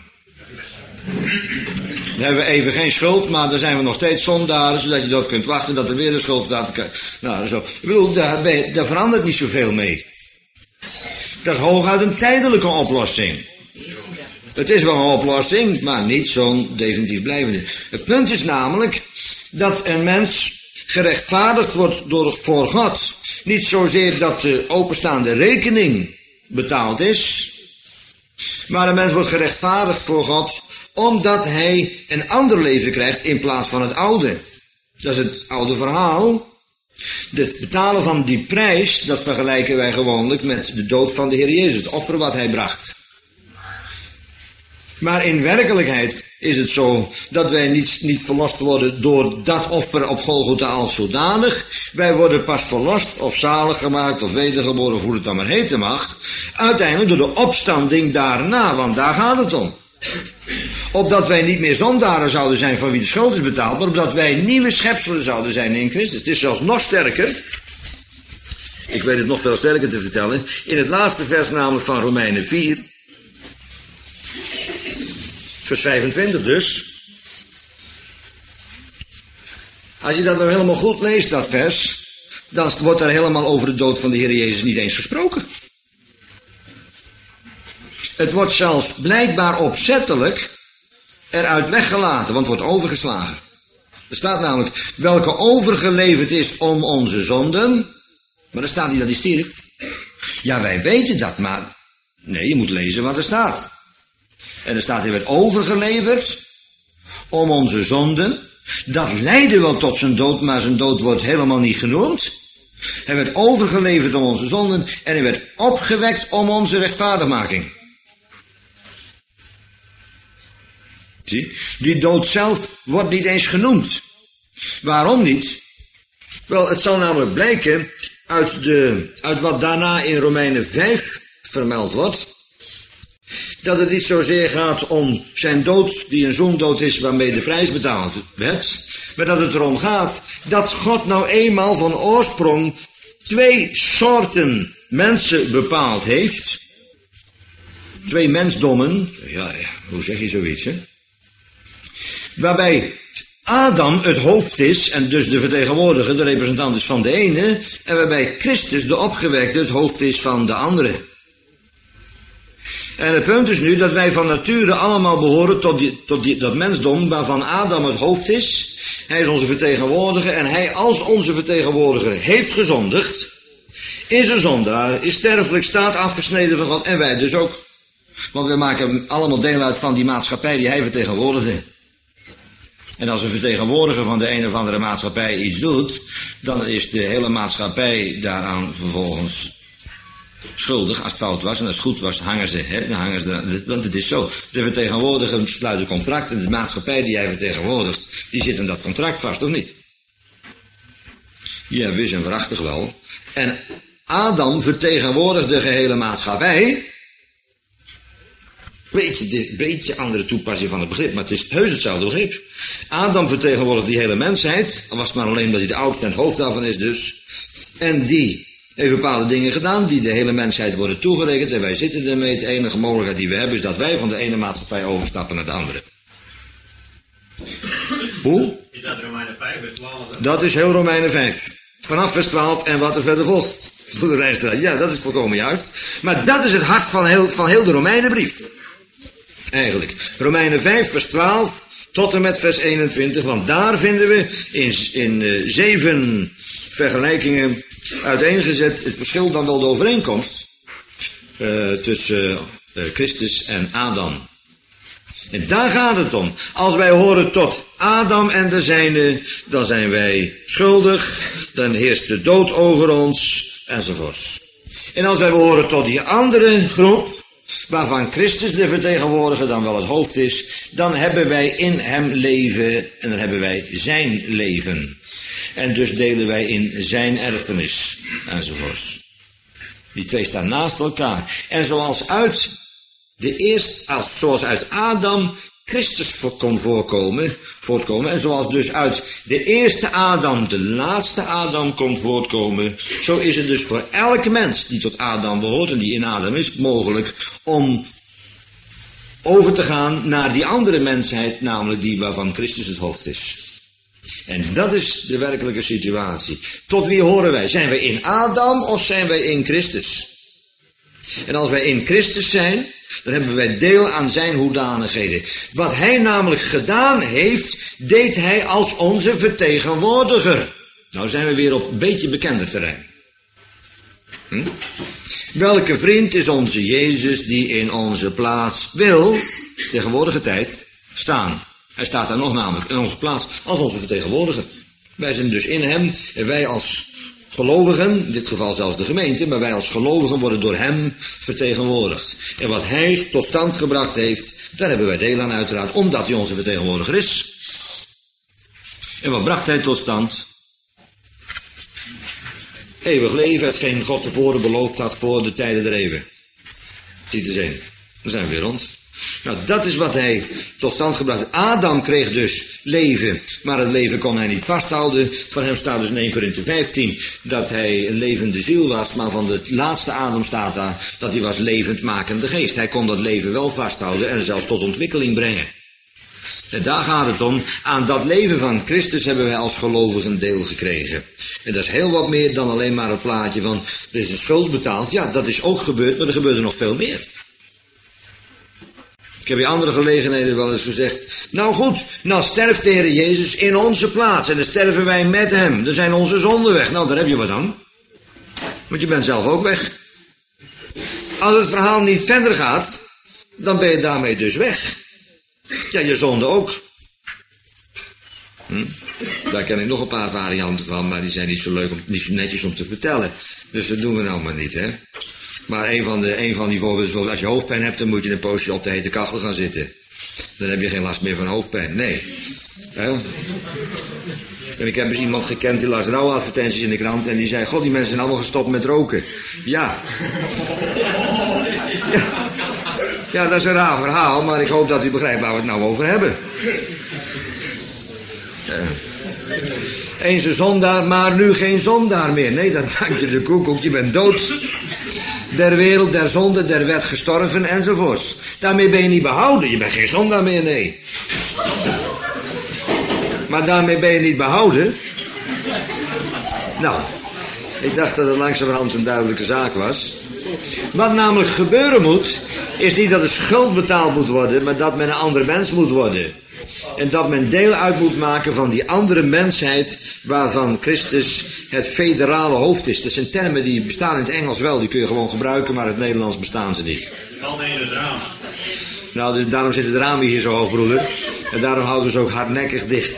Dan hebben we even geen schuld, maar dan zijn we nog steeds zondaren, zodat je dat kunt wachten dat er weer een schuld staat. Nou, zo. Ik bedoel, daar verandert niet zoveel mee. Dat is hooguit een tijdelijke oplossing. Het is wel een oplossing, maar niet zo'n definitief blijvende. Het punt is namelijk dat een mens gerechtvaardigd wordt voor God. Niet zozeer dat de openstaande rekening betaald is, maar een mens wordt gerechtvaardigd voor God omdat hij een ander leven krijgt in plaats van het oude. Dat is het oude verhaal. Het betalen van die prijs, dat vergelijken wij gewoonlijk met de dood van de Heer Jezus, het offer wat hij bracht. Maar in werkelijkheid is het zo dat wij niet verlost worden door dat offer op Golgotha als zodanig. Wij worden pas verlost of zalig gemaakt of wedergeboren, of hoe het dan maar heten mag, uiteindelijk door de opstanding daarna, want daar gaat het om. Opdat wij niet meer zondaren zouden zijn van wie de schuld is betaald, maar opdat wij nieuwe schepselen zouden zijn in Christus. Het is zelfs nog sterker. Ik weet het nog veel sterker te vertellen. In het laatste vers namelijk van Romeinen 4, vers 25 dus. Als je dat nou helemaal goed leest, dat vers, dan wordt er helemaal over de dood van de Heer Jezus niet eens gesproken. Het wordt zelfs blijkbaar opzettelijk eruit weggelaten, want het wordt overgeslagen. Er staat namelijk, welke overgeleverd is om onze zonden, maar er staat niet dat hij stierf. Ja, wij weten dat, maar nee, je moet lezen wat er staat. En er staat, hij werd overgeleverd om onze zonden. Dat leidde wel tot zijn dood, maar zijn dood wordt helemaal niet genoemd. Hij werd overgeleverd om onze zonden en hij werd opgewekt om onze rechtvaardigmaking. Zie? Die dood zelf wordt niet eens genoemd. Waarom niet? Wel, het zal namelijk blijken uit wat daarna in Romeinen 5 vermeld wordt, dat het niet zozeer gaat om zijn dood, die een zoendood is waarmee de prijs betaald werd, maar dat het erom gaat dat God nou eenmaal van oorsprong 2 soorten mensen bepaald heeft. 2 mensdommen, ja, hoe zeg je zoiets, hè? Waarbij Adam het hoofd is en dus de vertegenwoordiger, de representant is van de ene, en waarbij Christus de opgewekte het hoofd is van de andere. En het punt is nu dat wij van nature allemaal behoren tot dat mensdom waarvan Adam het hoofd is. Hij is onze vertegenwoordiger en hij als onze vertegenwoordiger heeft gezondigd, is een zondaar, is sterfelijk, staat afgesneden van God en wij dus ook. Want we maken allemaal deel uit van die maatschappij die hij vertegenwoordigde. En als een vertegenwoordiger van de een of andere maatschappij iets doet, dan is de hele maatschappij daaraan vervolgens schuldig. Als het fout was en als het goed was, hangen ze. Want het is zo. De vertegenwoordiger sluit een contract en de maatschappij die hij vertegenwoordigt, die zit in dat contract vast, of niet? Ja, wis en waarachtig wel. En Adam vertegenwoordigt de gehele maatschappij. Beetje andere toepassing van het begrip, maar het is heus hetzelfde begrip. Adam vertegenwoordigt die hele mensheid, al was het maar alleen omdat hij de oudste en het hoofd daarvan is dus. En die heeft bepaalde dingen gedaan die de hele mensheid worden toegerekend en wij zitten ermee. De enige mogelijkheid die we hebben is dat wij van de ene maatschappij overstappen naar de andere. Hoe? Is dat Romeinen 5, vers 12? Dat is heel Romeinen 5. Vanaf vers 12 en wat er verder volgt. Voor de Rijnstraat. Ja, dat is volkomen juist. Maar dat is het hart van heel de Romeinenbrief. Eigenlijk. Romeinen 5, vers 12 tot en met vers 21. Want daar vinden we in 7 vergelijkingen uiteengezet het verschil dan wel de overeenkomst tussen Christus en Adam. En daar gaat het om. Als wij horen tot Adam en de zijne, dan zijn wij schuldig, dan heerst de dood over ons, enzovoorts. En als wij behoren tot die andere groep, waarvan Christus de vertegenwoordiger dan wel het hoofd is, dan hebben wij in hem leven en dan hebben wij zijn leven. En dus delen wij in zijn erfenis, enzovoorts. Die twee staan naast elkaar. En zoals uit Adam Christus kon voortkomen. En zoals dus uit de eerste Adam de laatste Adam kon voortkomen, zo is het dus voor elke mens die tot Adam behoort en die in Adam is, mogelijk om over te gaan naar die andere mensheid, namelijk die waarvan Christus het hoofd is. En dat is de werkelijke situatie. Tot wie horen wij? Zijn wij in Adam of zijn wij in Christus? En als wij in Christus zijn, dan hebben wij deel aan zijn hoedanigheden. Wat hij namelijk gedaan heeft, deed hij als onze vertegenwoordiger. Nou zijn we weer op een beetje bekender terrein. Welke vriend is onze Jezus die in onze plaats wil, tegenwoordige tijd, staan? Hij staat daar nog namelijk in onze plaats als onze vertegenwoordiger. Wij zijn dus in hem en wij als gelovigen, in dit geval zelfs de gemeente, maar wij als gelovigen worden door hem vertegenwoordigd. En wat hij tot stand gebracht heeft, daar hebben wij deel aan uiteraard, omdat hij onze vertegenwoordiger is. En wat bracht hij tot stand? Eeuwig leven, hetgeen God tevoren beloofd had voor de tijden der eeuwen. Ziet eens één. Dan zijn we weer rond. Nou, dat is wat hij tot stand gebracht heeft. Adam kreeg dus leven, maar het leven kon hij niet vasthouden. Van hem staat dus in 1 Korinthe 15 dat hij een levende ziel was, maar van de laatste Adam staat daar dat hij was levendmakende geest. Hij kon dat leven wel vasthouden en zelfs tot ontwikkeling brengen. En daar gaat het om. Aan dat leven van Christus hebben wij als gelovigen deel gekregen. En dat is heel wat meer dan alleen maar het plaatje van er is een schuld betaald. Ja, dat is ook gebeurd, maar er gebeurde nog veel meer. Ik heb in andere gelegenheden wel eens gezegd, nou goed, nou sterft de Heer Jezus in onze plaats en dan sterven wij met hem. Dan zijn onze zonden weg. Nou, daar heb je wat aan. Want je bent zelf ook weg. Als het verhaal niet verder gaat, dan ben je daarmee dus weg. Ja, je zonde ook. Daar ken ik nog een paar varianten van, maar die zijn niet zo leuk, niet zo netjes om te vertellen. Dus dat doen we nou maar niet, hè. Maar een van die voorbeelden, als je hoofdpijn hebt, dan moet je een poosje op de hete kachel gaan zitten. Dan heb je geen last meer van hoofdpijn. Nee. En ik heb dus iemand gekend die las rouwadvertenties in de krant en die zei, god, die mensen zijn allemaal gestopt met roken. Ja. Ja, dat is een raar verhaal, maar ik hoop dat u begrijpt waar we het nou over hebben. Eens een zondaar, maar nu geen zondaar meer. Nee, dat dank je de koekoek, je bent dood. Der wereld, der zonde, der wet gestorven enzovoorts. Daarmee ben je niet behouden, je bent geen zondaar meer, nee. Maar daarmee ben je niet behouden. Nou, ik dacht dat het langzamerhand een duidelijke zaak was. Wat namelijk gebeuren moet, is niet dat de schuld betaald moet worden, maar dat men een andere mens moet worden. En dat men deel uit moet maken van die andere mensheid waarvan Christus het federale hoofd is. Dat zijn termen die bestaan in het Engels wel, die kun je gewoon gebruiken, maar in het Nederlands bestaan ze niet. Al in het raam. Nou, dus daarom zitten de ramen hier zo hoog, broeder. En daarom houden ze ook hardnekkig dicht.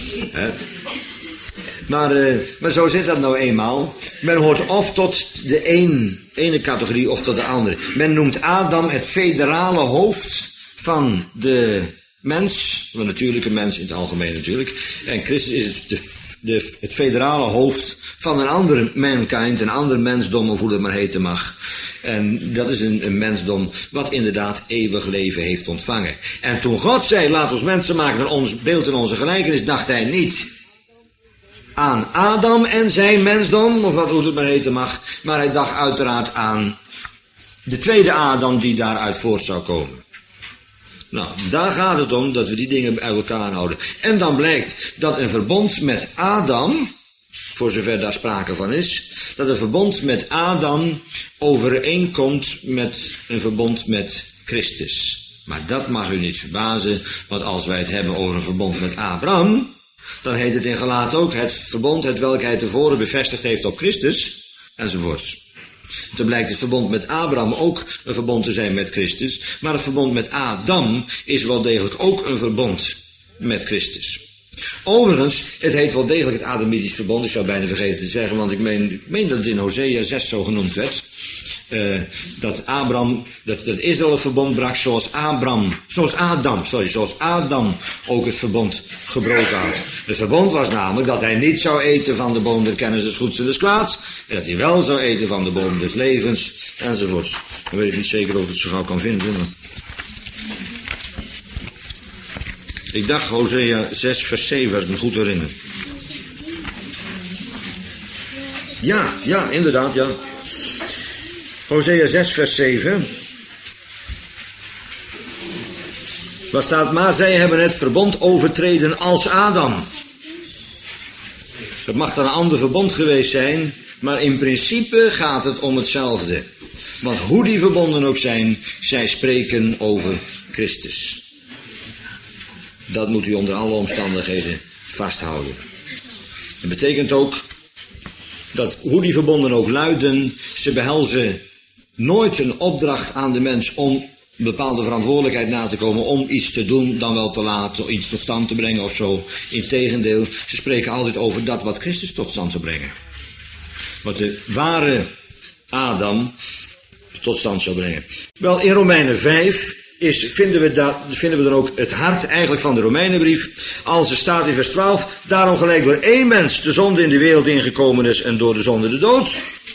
Maar zo zit dat nou eenmaal. Men hoort of tot de ene categorie of tot de andere. Men noemt Adam het federale hoofd van de mens, de natuurlijke mens in het algemeen natuurlijk. En Christus is het federale hoofd van een andere mankind, een ander mensdom, of hoe dat maar heten mag. En dat is een mensdom wat inderdaad eeuwig leven heeft ontvangen. En toen God zei, laat ons mensen maken naar ons beeld en onze gelijkenis, dacht hij niet aan Adam en zijn mensdom, of hoe het maar heten mag, maar hij dacht uiteraard aan de tweede Adam die daaruit voort zou komen. Nou, daar gaat het om dat we die dingen uit elkaar houden. En dan blijkt dat een verbond met Adam, voor zover daar sprake van is, dat een verbond met Adam overeenkomt met een verbond met Christus. Maar dat mag u niet verbazen, want als wij het hebben over een verbond met Abraham, dan heet het in Galaten ook het verbond hetwelk hij tevoren bevestigd heeft op Christus, enzovoorts. Dan blijkt het verbond met Abraham ook een verbond te zijn met Christus, maar het verbond met Adam is wel degelijk ook een verbond met Christus. Overigens, het heet wel degelijk het Adamitisch verbond, ik zou bijna vergeten te zeggen, want ik meen dat het in Hosea 6 zo genoemd werd. Dat Israël het verbond brak zoals Adam ook het verbond gebroken had. Het verbond was namelijk dat hij niet zou eten van de boom der kennis des goeds en des kwaads, en dat hij wel zou eten van de boom des levens, enzovoorts. Dan weet ik niet zeker of ik het zo gauw kan vinden. Maar Ik dacht Hosea 6 vers 7, als ik me goed herinner. Ja, inderdaad, ja. Hosea 6 vers 7. Waar staat, maar zij hebben het verbond overtreden als Adam. Het mag dan een ander verbond geweest zijn, maar in principe gaat het om hetzelfde. Want hoe die verbonden ook zijn, zij spreken over Christus. Dat moet u onder alle omstandigheden vasthouden. Dat betekent ook dat hoe die verbonden ook luiden, ze behelzen nooit een opdracht aan de mens om een bepaalde verantwoordelijkheid na te komen om iets te doen, dan wel te laten, iets tot stand te brengen of zo. Integendeel, ze spreken altijd over dat wat Christus tot stand zou brengen. Wat de ware Adam tot stand zou brengen. Wel, in Romeinen 5 vinden we dan ook het hart eigenlijk van de Romeinenbrief. Als er staat in vers 12, daarom gelijk door één mens de zonde in de wereld ingekomen is en door de zonde de dood.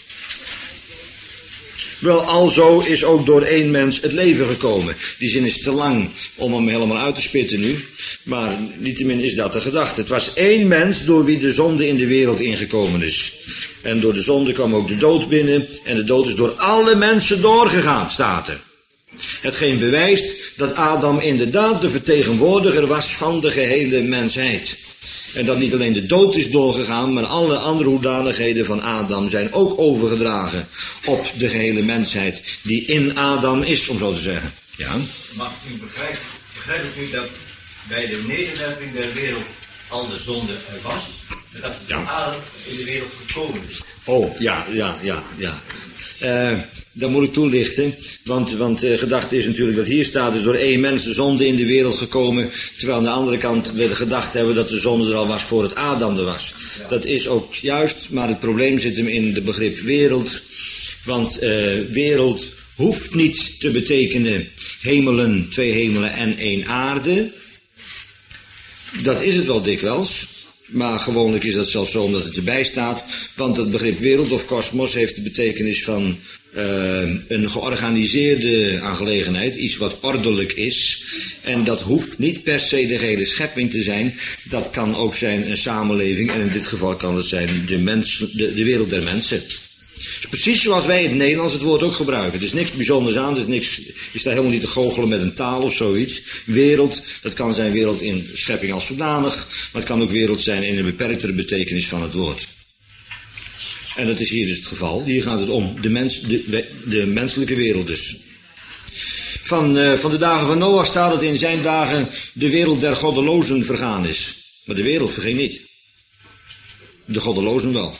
Wel, alzo is ook door één mens het leven gekomen. Die zin is te lang om hem helemaal uit te spitten nu. Maar niettemin is dat de gedachte. Het was één mens door wie de zonde in de wereld ingekomen is. En door de zonde kwam ook de dood binnen. En de dood is door alle mensen doorgegaan, staat er. Hetgeen bewijst dat Adam inderdaad de vertegenwoordiger was van de gehele mensheid. En dat niet alleen de dood is doorgegaan, maar alle andere hoedanigheden van Adam zijn ook overgedragen op de gehele mensheid die in Adam is, om zo te zeggen. Ja? Maar u begrijpt u dat bij de nederwerping der wereld al de zonde er was, dat de Adam in de wereld gekomen is? Oh, ja. Dat moet ik toelichten, want de gedachte is natuurlijk dat hier staat dus door één mens de zonde in de wereld gekomen, terwijl aan de andere kant we de gedachte hebben dat de zonde er al was voor het Adam er was. Ja. Dat is ook juist, maar het probleem zit hem in de begrip wereld, want wereld hoeft niet te betekenen hemelen, 2 hemelen en 1 aarde. Dat is het wel dikwijls. Maar gewoonlijk is dat zelfs zo omdat het erbij staat. Want het begrip wereld of kosmos heeft de betekenis van een georganiseerde aangelegenheid. Iets wat ordelijk is. En dat hoeft niet per se de hele schepping te zijn. Dat kan ook zijn een samenleving. En in dit geval kan het zijn de wereld der mensen. Precies zoals wij in het Nederlands het woord ook gebruiken. Er is niks bijzonders aan, je staat helemaal niet te goochelen met een taal of zoiets. Wereld, dat kan zijn wereld in schepping als zodanig, maar het kan ook wereld zijn in een beperktere betekenis van het woord. En dat is hier dus het geval. Hier gaat het om de menselijke wereld dus. Van de dagen van Noach staat dat in zijn dagen de wereld der goddelozen vergaan is. Maar de wereld verging niet. De goddelozen wel.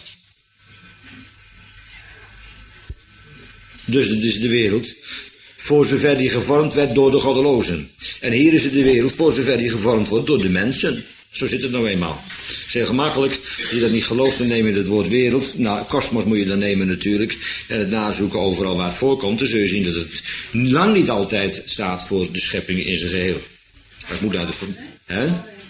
Dus het is de wereld, voor zover die gevormd werd door de goddelozen. En hier is het de wereld, voor zover die gevormd wordt door de mensen. Zo zit het nou eenmaal. Het is heel gemakkelijk, als je dat niet gelooft, te nemen in het woord wereld. Nou, kosmos moet je dan nemen natuurlijk. En het nazoeken overal waar het voorkomt. Dan zul je zien dat het lang niet altijd staat voor de schepping in zijn geheel. Dat moet uit het... Hè?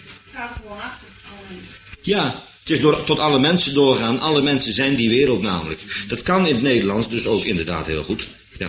Ja. Het is tot alle mensen doorgaan. Alle mensen zijn die wereld namelijk. Dat kan in het Nederlands dus ook inderdaad heel goed. Ja.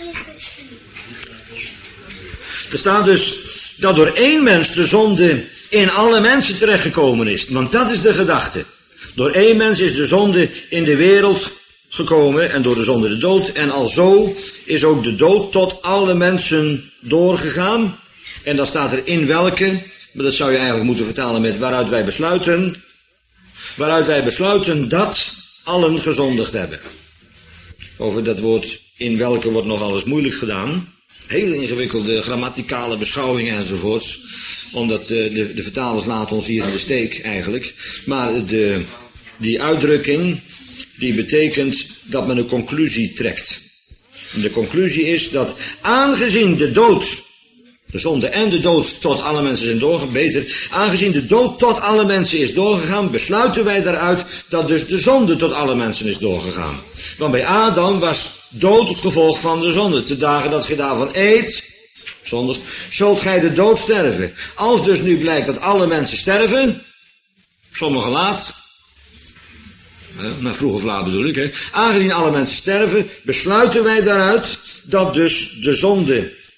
Er staat dus dat door één mens de zonde in alle mensen terechtgekomen is. Want dat is de gedachte. Door één mens is de zonde in de wereld gekomen en door de zonde de dood. En alzo is ook de dood tot alle mensen doorgegaan. En dan staat er in welke, maar dat zou je eigenlijk moeten vertalen met waaruit wij besluiten... Waaruit wij besluiten dat allen gezondigd hebben. Over dat woord in welke wordt nog alles moeilijk gedaan. Heel ingewikkelde grammaticale beschouwingen enzovoorts. Omdat de vertalers laten ons hier in de steek eigenlijk. Maar die uitdrukking die betekent dat men een conclusie trekt. En de conclusie is dat aangezien de dood... De zonde en de dood tot alle mensen zijn doorgegaan. Beter, aangezien de dood tot alle mensen is doorgegaan, besluiten wij daaruit dat dus de zonde tot alle mensen is doorgegaan. Want bij Adam was dood het gevolg van de zonde. Te dagen dat je daarvan eet, zondigt, zult gij de dood sterven. Als dus nu blijkt dat alle mensen sterven, sommigen laat, maar vroeg of laat bedoel ik, aangezien alle mensen sterven, besluiten wij daaruit dat dus de zonde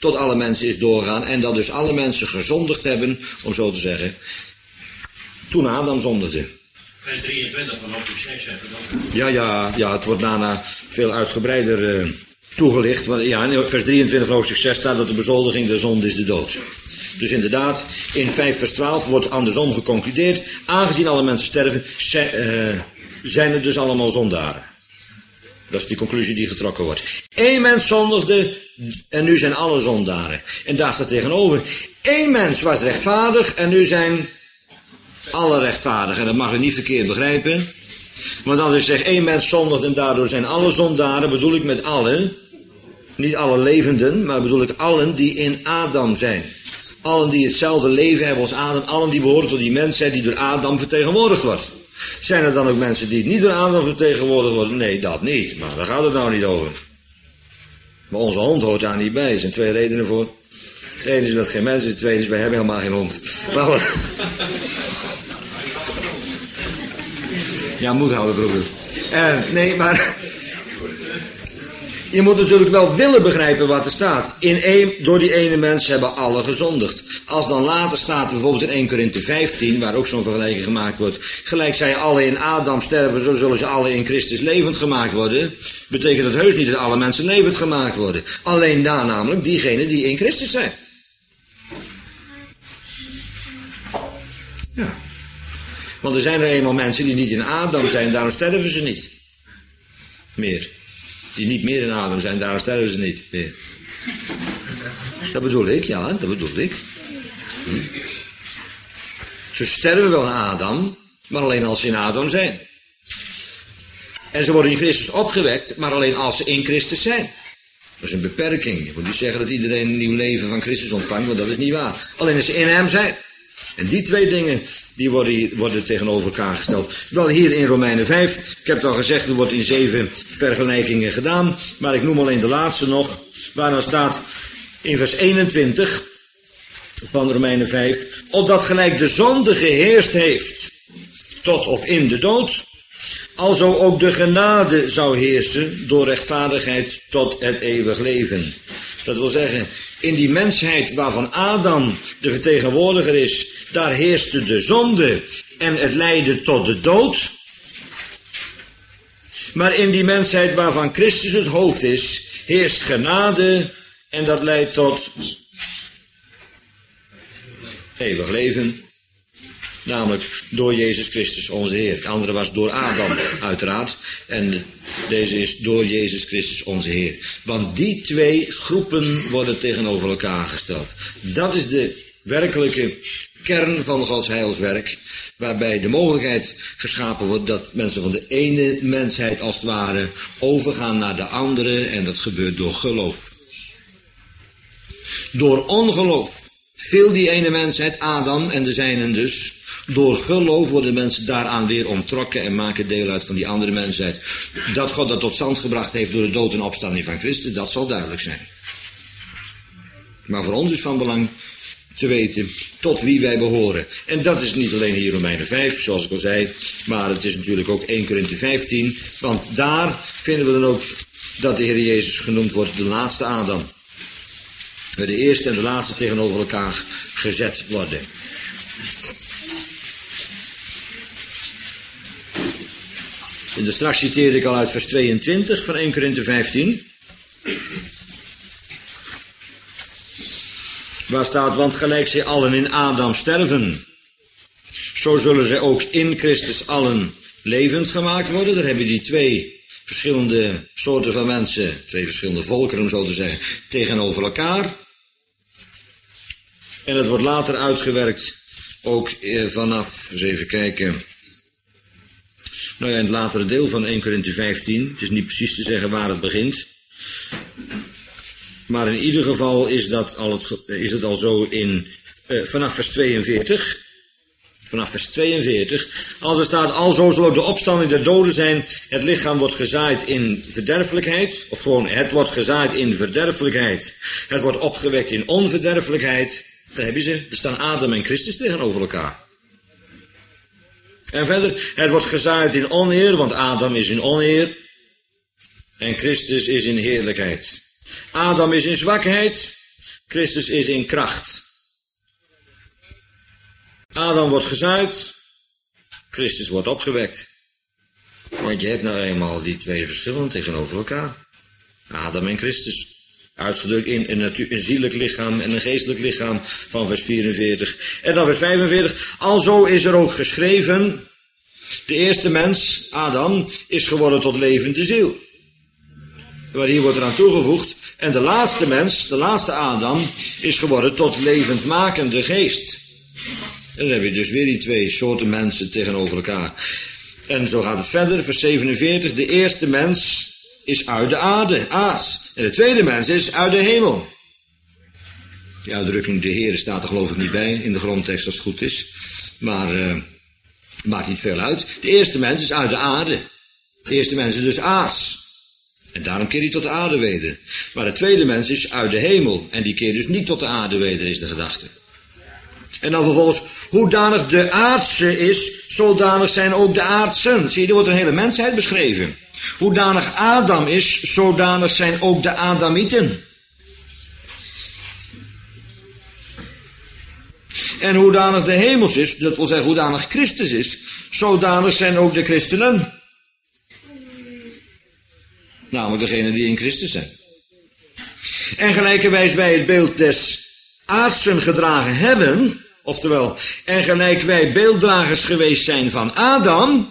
tot alle mensen is doorgegaan en dat dus alle mensen gezondigd hebben, om zo te zeggen, toen Adam zondigde. Vers 23 van hoofdstuk 6 hebben we ook. Ja, het wordt daarna veel uitgebreider toegelicht. Want ja, in vers 23 van hoofdstuk 6 staat dat de bezoldiging der zonde is de dood. Dus inderdaad, in 5 vers 12 wordt andersom geconcludeerd, aangezien alle mensen sterven, zijn er dus allemaal zondaren. Dat is die conclusie die getrokken wordt. Eén mens zondigde en nu zijn alle zondaren. En daar staat tegenover, één mens was rechtvaardig en nu zijn alle rechtvaardig. En dat mag u niet verkeerd begrijpen. Want als ik zeg één mens zondigt en daardoor zijn alle zondaren, bedoel ik met allen, niet alle levenden, maar bedoel ik allen die in Adam zijn. Allen die hetzelfde leven hebben als Adam, allen die behoren tot die mensheid die door Adam vertegenwoordigd wordt. Zijn er dan ook mensen die niet door Adam vertegenwoordigd worden? Nee, dat niet. Maar daar gaat het nou niet over. Maar onze hond hoort daar niet bij. Er zijn 2 redenen voor. De ene is dat geen mens is, de tweede is wij hebben helemaal geen hond. Maar ja, moet houden, broeder. Nee, maar je moet natuurlijk wel willen begrijpen wat er staat. Door die ene mens hebben alle gezondigd. Als dan later staat, bijvoorbeeld in 1 Korinthe 15, waar ook zo'n vergelijking gemaakt wordt, gelijk zij alle in Adam sterven, zo zullen ze alle in Christus levend gemaakt worden. Betekent dat heus niet dat alle mensen levend gemaakt worden. Alleen daar namelijk diegenen die in Christus zijn. Ja. Want er zijn er eenmaal mensen die niet in Adam zijn, daarom sterven ze niet meer. Die niet meer in Adam zijn, daarom sterven ze niet meer. Dat bedoel ik, ja, dat bedoel ik. Ze sterven wel in Adam, maar alleen als ze in Adam zijn. En ze worden in Christus opgewekt, maar alleen als ze in Christus zijn. Dat is een beperking. Je moet niet zeggen dat iedereen een nieuw leven van Christus ontvangt, want dat is niet waar. Alleen als ze in hem zijn. En die 2 dingen, die worden tegenover elkaar gesteld. Wel hier in Romeinen 5, ik heb het al gezegd, er wordt in 7 vergelijkingen gedaan, maar ik noem alleen de laatste nog, waar dan staat in vers 21 van Romeinen 5, opdat gelijk de zonde geheerst heeft, tot of in de dood, alzo ook de genade zou heersen door rechtvaardigheid tot het eeuwig leven. Dat wil zeggen, in die mensheid waarvan Adam de vertegenwoordiger is, daar heerste de zonde en het leidde tot de dood. Maar in die mensheid waarvan Christus het hoofd is, heerst genade en dat leidt tot eeuwig leven. Namelijk door Jezus Christus onze Heer. Het andere was door Adam uiteraard. En deze is door Jezus Christus onze Heer. Want die 2 groepen worden tegenover elkaar gesteld. Dat is de werkelijke kern van Gods heilswerk. Waarbij de mogelijkheid geschapen wordt dat mensen van de ene mensheid als het ware overgaan naar de andere. En dat gebeurt door geloof. Door ongeloof viel die ene mensheid, Adam en de zijnen dus. Door geloof worden mensen daaraan weer onttrokken en maken deel uit van die andere mensheid. Dat God dat tot stand gebracht heeft door de dood en opstanding van Christus, dat zal duidelijk zijn. Maar voor ons is van belang te weten tot wie wij behoren. En dat is niet alleen hier Romeinen 5, zoals ik al zei, maar het is natuurlijk ook 1 Korinthe 15, want daar vinden we dan ook dat de Heer Jezus genoemd wordt de laatste Adam. Waar de eerste en de laatste tegenover elkaar gezet worden. En dus straks citeerde ik al uit vers 22 van 1 Korinthe 15. Waar staat, want gelijk zij allen in Adam sterven, zo zullen zij ook in Christus allen levend gemaakt worden. Daar heb je die 2 verschillende soorten van mensen, 2 verschillende volkeren om zo te zeggen, tegenover elkaar. En het wordt later uitgewerkt ook vanaf, eens even kijken, nou ja, in het latere deel van 1 Korinthe 15, het is niet precies te zeggen waar het begint. Maar in ieder geval is het al zo vanaf vers 42. Vanaf vers 42. Als er staat, alzo zal ook de opstanding der doden zijn. Het lichaam wordt gezaaid in verderfelijkheid. Of gewoon, het wordt gezaaid in verderfelijkheid. Het wordt opgewekt in onverderfelijkheid. Daar heb je ze. Er staan Adam en Christus tegenover elkaar. En verder, het wordt gezaaid in oneer, want Adam is in oneer. En Christus is in heerlijkheid. Adam is in zwakheid. Christus is in kracht. Adam wordt gezaaid, Christus wordt opgewekt. Want je hebt nou eenmaal die twee verschillen tegenover elkaar. Adam en Christus. Uitgedrukt in een zielelijk lichaam en een geestelijk lichaam van vers 44. En dan vers 45. Alzo is er ook geschreven. De eerste mens, Adam, is geworden tot levende ziel. Maar hier wordt eraan toegevoegd. En de laatste mens, de laatste Adam, is geworden tot levendmakende geest. En dan heb je dus weer die twee soorten mensen tegenover elkaar. En zo gaat het verder, vers 47. De eerste mens is uit de aarde, aards. En de tweede mens is uit de hemel. Die uitdrukking de Heere staat er geloof ik niet bij in de grondtekst als het goed is. Maar maakt niet veel uit. De eerste mens is uit de aarde. De eerste mens is dus aards. En daarom keert hij tot de aarde weder. Maar de tweede mens is uit de hemel. En die keert dus niet tot de aarde weder, is de gedachte. En dan vervolgens, hoedanig de aardse is, zodanig zijn ook de aardsen. Zie je, er wordt een hele mensheid beschreven. Hoedanig Adam is, zodanig zijn ook de Adamieten. En hoedanig de hemels is, dat wil zeggen hoedanig Christus is, zodanig zijn ook de christenen. Namelijk degenen die in Christus zijn. En gelijkerwijs wij het beeld des aardsen gedragen hebben, oftewel, en gelijk wij beelddragers geweest zijn van Adam,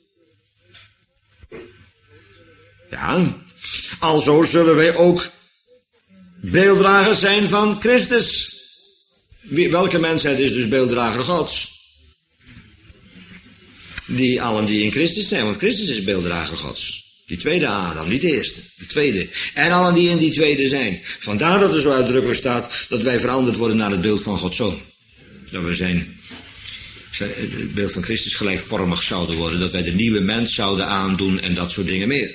ja, alzo zullen wij ook beelddragers zijn van Christus. Welke mensheid is dus beelddrager Gods? Allen die in Christus zijn, want Christus is beelddrager Gods. Die tweede Adam, niet de eerste, de tweede. En allen die in die tweede zijn. Vandaar dat er zo uitdrukkelijk staat dat wij veranderd worden naar het beeld van Gods Zoon. Dat we het beeld van Christus gelijkvormig zouden worden. Dat wij de nieuwe mens zouden aandoen en dat soort dingen meer.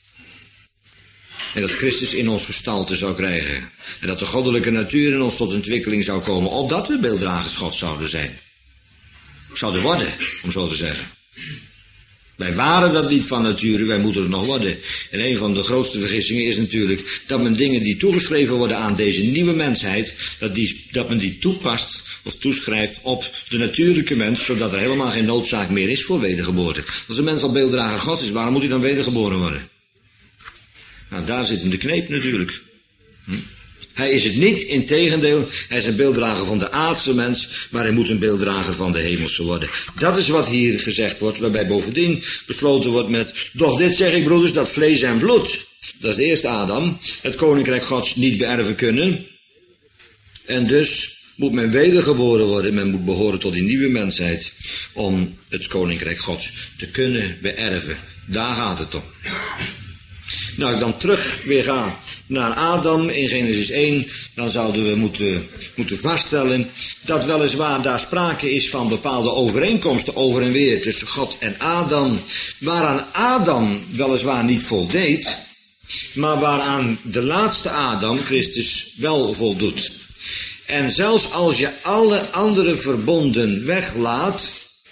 En dat Christus in ons gestalte zou krijgen. En dat de goddelijke natuur in ons tot ontwikkeling zou komen. Opdat we beelddragers God zouden zijn. Zouden worden, om zo te zeggen. Wij waren dat niet van nature, wij moeten het nog worden. En een van de grootste vergissingen is natuurlijk dat men dingen die toegeschreven worden aan deze nieuwe mensheid, dat men die toepast of toeschrijft op de natuurlijke mens, zodat er helemaal geen noodzaak meer is voor wedergeboorte. Als een mens al beelddrager God is, waarom moet hij dan wedergeboren worden? Nou, daar zit hem de kneep natuurlijk. Hij is het niet, integendeel, hij is een beelddrager van de aardse mens, maar hij moet een beelddrager van de hemelse worden. Dat is wat hier gezegd wordt, waarbij bovendien besloten wordt met, doch dit zeg ik broeders, dat vlees en bloed, dat is de eerste Adam, het koninkrijk Gods niet beërven kunnen. En dus moet men wedergeboren worden, men moet behoren tot die nieuwe mensheid, om het koninkrijk Gods te kunnen beërven. Daar gaat het om. Nou, ik dan terug weer ga naar Adam in Genesis 1, dan zouden we moeten vaststellen dat weliswaar daar sprake is van bepaalde overeenkomsten over en weer tussen God en Adam, waaraan Adam weliswaar niet voldeed, maar waaraan de laatste Adam, Christus, wel voldoet. En zelfs als je alle andere verbonden weglaat,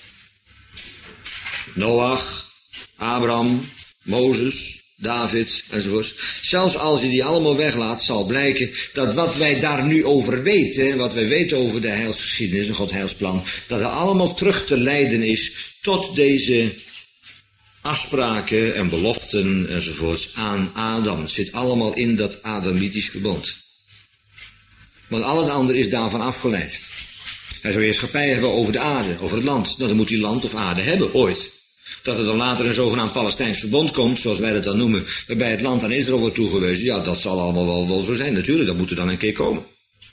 Noach, Abraham, Mozes, David enzovoort. Zelfs als je die allemaal weglaat, zal blijken dat wat wij daar nu over weten, wat wij weten over de heilsgeschiedenis en Gods heilsplan, dat er allemaal terug te leiden is tot deze afspraken en beloften enzovoorts aan Adam. Het zit allemaal in dat Adamitisch verbond. Want al het andere is daarvan afgeleid. Hij zou heerschappij hebben over de aarde, over het land. Dan moet hij land of aarde hebben, ooit. Dat er dan later een zogenaamd Palestijns verbond komt, zoals wij dat dan noemen, waarbij het land aan Israël wordt toegewezen, ja, dat zal allemaal wel zo zijn, natuurlijk, dat moet er dan een keer komen.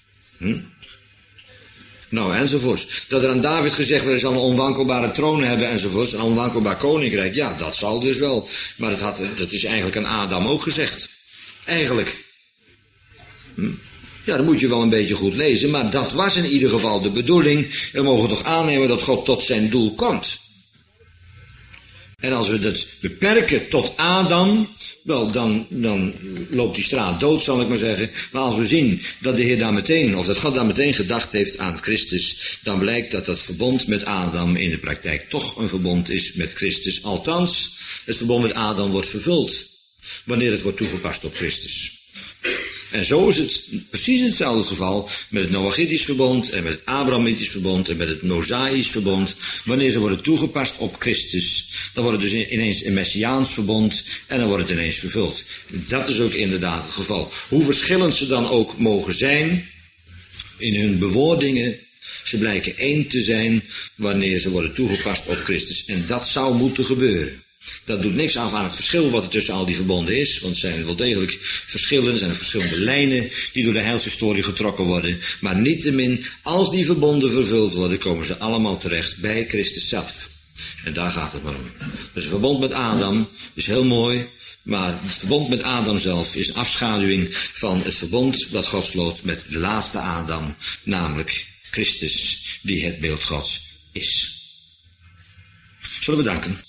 Nou, enzovoorts. Dat er aan David gezegd wordt, hij zal een onwankelbare troon hebben, enzovoorts, een onwankelbaar koninkrijk, ja, dat zal dus wel. Maar dat is eigenlijk aan Adam ook gezegd. Eigenlijk. Ja, dan moet je wel een beetje goed lezen, maar dat was in ieder geval de bedoeling. We mogen toch aannemen dat God tot zijn doel komt. En als we dat beperken tot Adam, wel, dan loopt die straat dood, zal ik maar zeggen. Maar als we zien dat de Heer daar meteen, of dat God daar meteen gedacht heeft aan Christus, dan blijkt dat dat verbond met Adam in de praktijk toch een verbond is met Christus. Althans, het verbond met Adam wordt vervuld, wanneer het wordt toegepast op Christus. En zo is het precies hetzelfde geval met het Noachitisch verbond en met het Abrahamitisch verbond en met het Mosaïsch verbond. Wanneer ze worden toegepast op Christus, dan wordt het dus ineens een Messiaans verbond en dan wordt het ineens vervuld. Dat is ook inderdaad het geval. Hoe verschillend ze dan ook mogen zijn in hun bewoordingen, ze blijken één te zijn wanneer ze worden toegepast op Christus. En dat zou moeten gebeuren. Dat doet niks af aan het verschil wat er tussen al die verbonden is. Want er zijn wel degelijk verschillen, er zijn verschillende lijnen die door de heilshistorie getrokken worden. Maar niettemin, als die verbonden vervuld worden, komen ze allemaal terecht bij Christus zelf. En daar gaat het maar om. Dus het verbond met Adam is heel mooi. Maar het verbond met Adam zelf is een afschaduwing van het verbond dat God sloot met de laatste Adam. Namelijk Christus, die het beeld Gods is. Zullen we danken?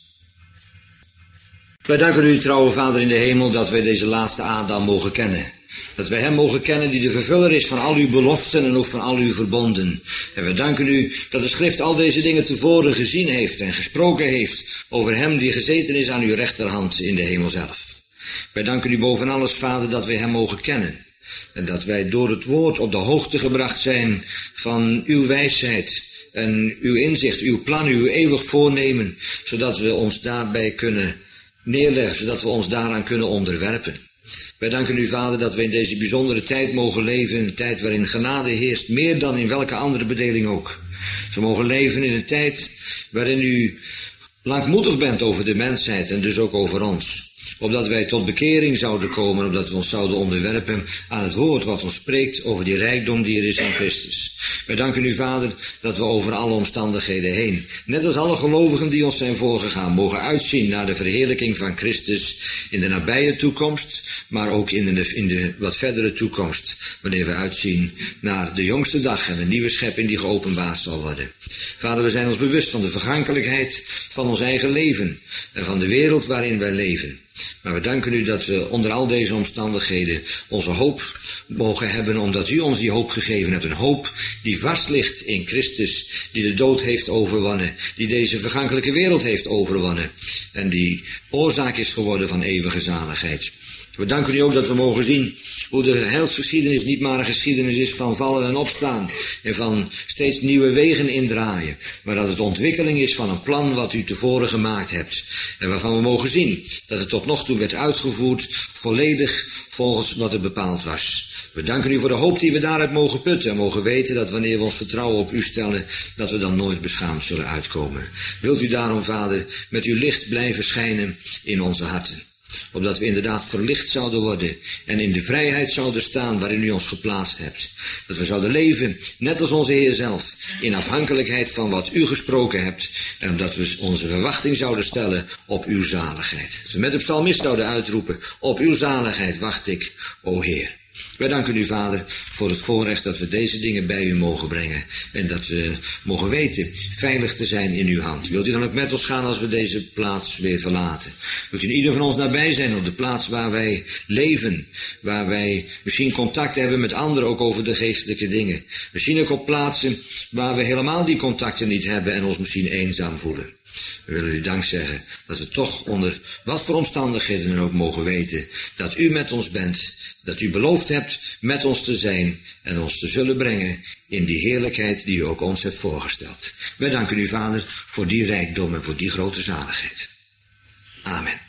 Wij danken u, trouwe Vader in de hemel, dat wij deze laatste Adam mogen kennen. Dat wij hem mogen kennen die de vervuller is van al uw beloften en ook van al uw verbonden. En wij danken u dat de schrift al deze dingen tevoren gezien heeft en gesproken heeft over hem die gezeten is aan uw rechterhand in de hemel zelf. Wij danken u boven alles, Vader, dat wij hem mogen kennen. En dat wij door het woord op de hoogte gebracht zijn van uw wijsheid en uw inzicht, uw plan, uw eeuwig voornemen, zodat we ons daarbij kunnen neerleggen, zodat we ons daaraan kunnen onderwerpen. Wij danken u, Vader, dat we in deze bijzondere tijd mogen leven, een tijd waarin genade heerst, meer dan in welke andere bedeling ook. We mogen leven in een tijd waarin u langmoedig bent over de mensheid en dus ook over ons. Opdat wij tot bekering zouden komen, opdat we ons zouden onderwerpen aan het woord wat ons spreekt over die rijkdom die er is in Christus. Wij danken u, Vader, dat we over alle omstandigheden heen, net als alle gelovigen die ons zijn voorgegaan, mogen uitzien naar de verheerlijking van Christus in de nabije toekomst, maar ook in de wat verdere toekomst, wanneer we uitzien naar de jongste dag en de nieuwe schepping die geopenbaard zal worden. Vader, we zijn ons bewust van de vergankelijkheid van ons eigen leven en van de wereld waarin wij leven. Maar we danken u dat we onder al deze omstandigheden onze hoop mogen hebben, omdat u ons die hoop gegeven hebt. Een hoop die vast ligt in Christus, die de dood heeft overwonnen, die deze vergankelijke wereld heeft overwonnen en die oorzaak is geworden van eeuwige zaligheid. We danken u ook dat we mogen zien hoe de heilsgeschiedenis niet maar een geschiedenis is van vallen en opstaan en van steeds nieuwe wegen indraaien, maar dat het ontwikkeling is van een plan wat u tevoren gemaakt hebt en waarvan we mogen zien dat het tot nog toe werd uitgevoerd volledig volgens wat er bepaald was. We danken u voor de hoop die we daaruit mogen putten en mogen weten dat wanneer we ons vertrouwen op u stellen, dat we dan nooit beschaamd zullen uitkomen. Wilt u daarom, Vader, met uw licht blijven schijnen in onze harten, opdat we inderdaad verlicht zouden worden en in de vrijheid zouden staan waarin u ons geplaatst hebt. Dat we zouden leven, net als onze Heer zelf, in afhankelijkheid van wat u gesproken hebt en omdat we onze verwachting zouden stellen op uw zaligheid. Dat we met de psalmist zouden uitroepen, op uw zaligheid wacht ik, o Heer. Wij danken u, Vader, voor het voorrecht dat we deze dingen bij u mogen brengen en dat we mogen weten veilig te zijn in uw hand. Wilt u dan ook met ons gaan als we deze plaats weer verlaten? Wilt u ieder van ons nabij zijn op de plaats waar wij leven, waar wij misschien contact hebben met anderen ook over de geestelijke dingen. Misschien ook op plaatsen waar we helemaal die contacten niet hebben en ons misschien eenzaam voelen. We willen u dank zeggen dat we toch onder wat voor omstandigheden dan ook mogen weten dat u met ons bent, dat u beloofd hebt met ons te zijn en ons te zullen brengen in die heerlijkheid die u ook ons hebt voorgesteld. Wij danken u, Vader, voor die rijkdom en voor die grote zaligheid. Amen.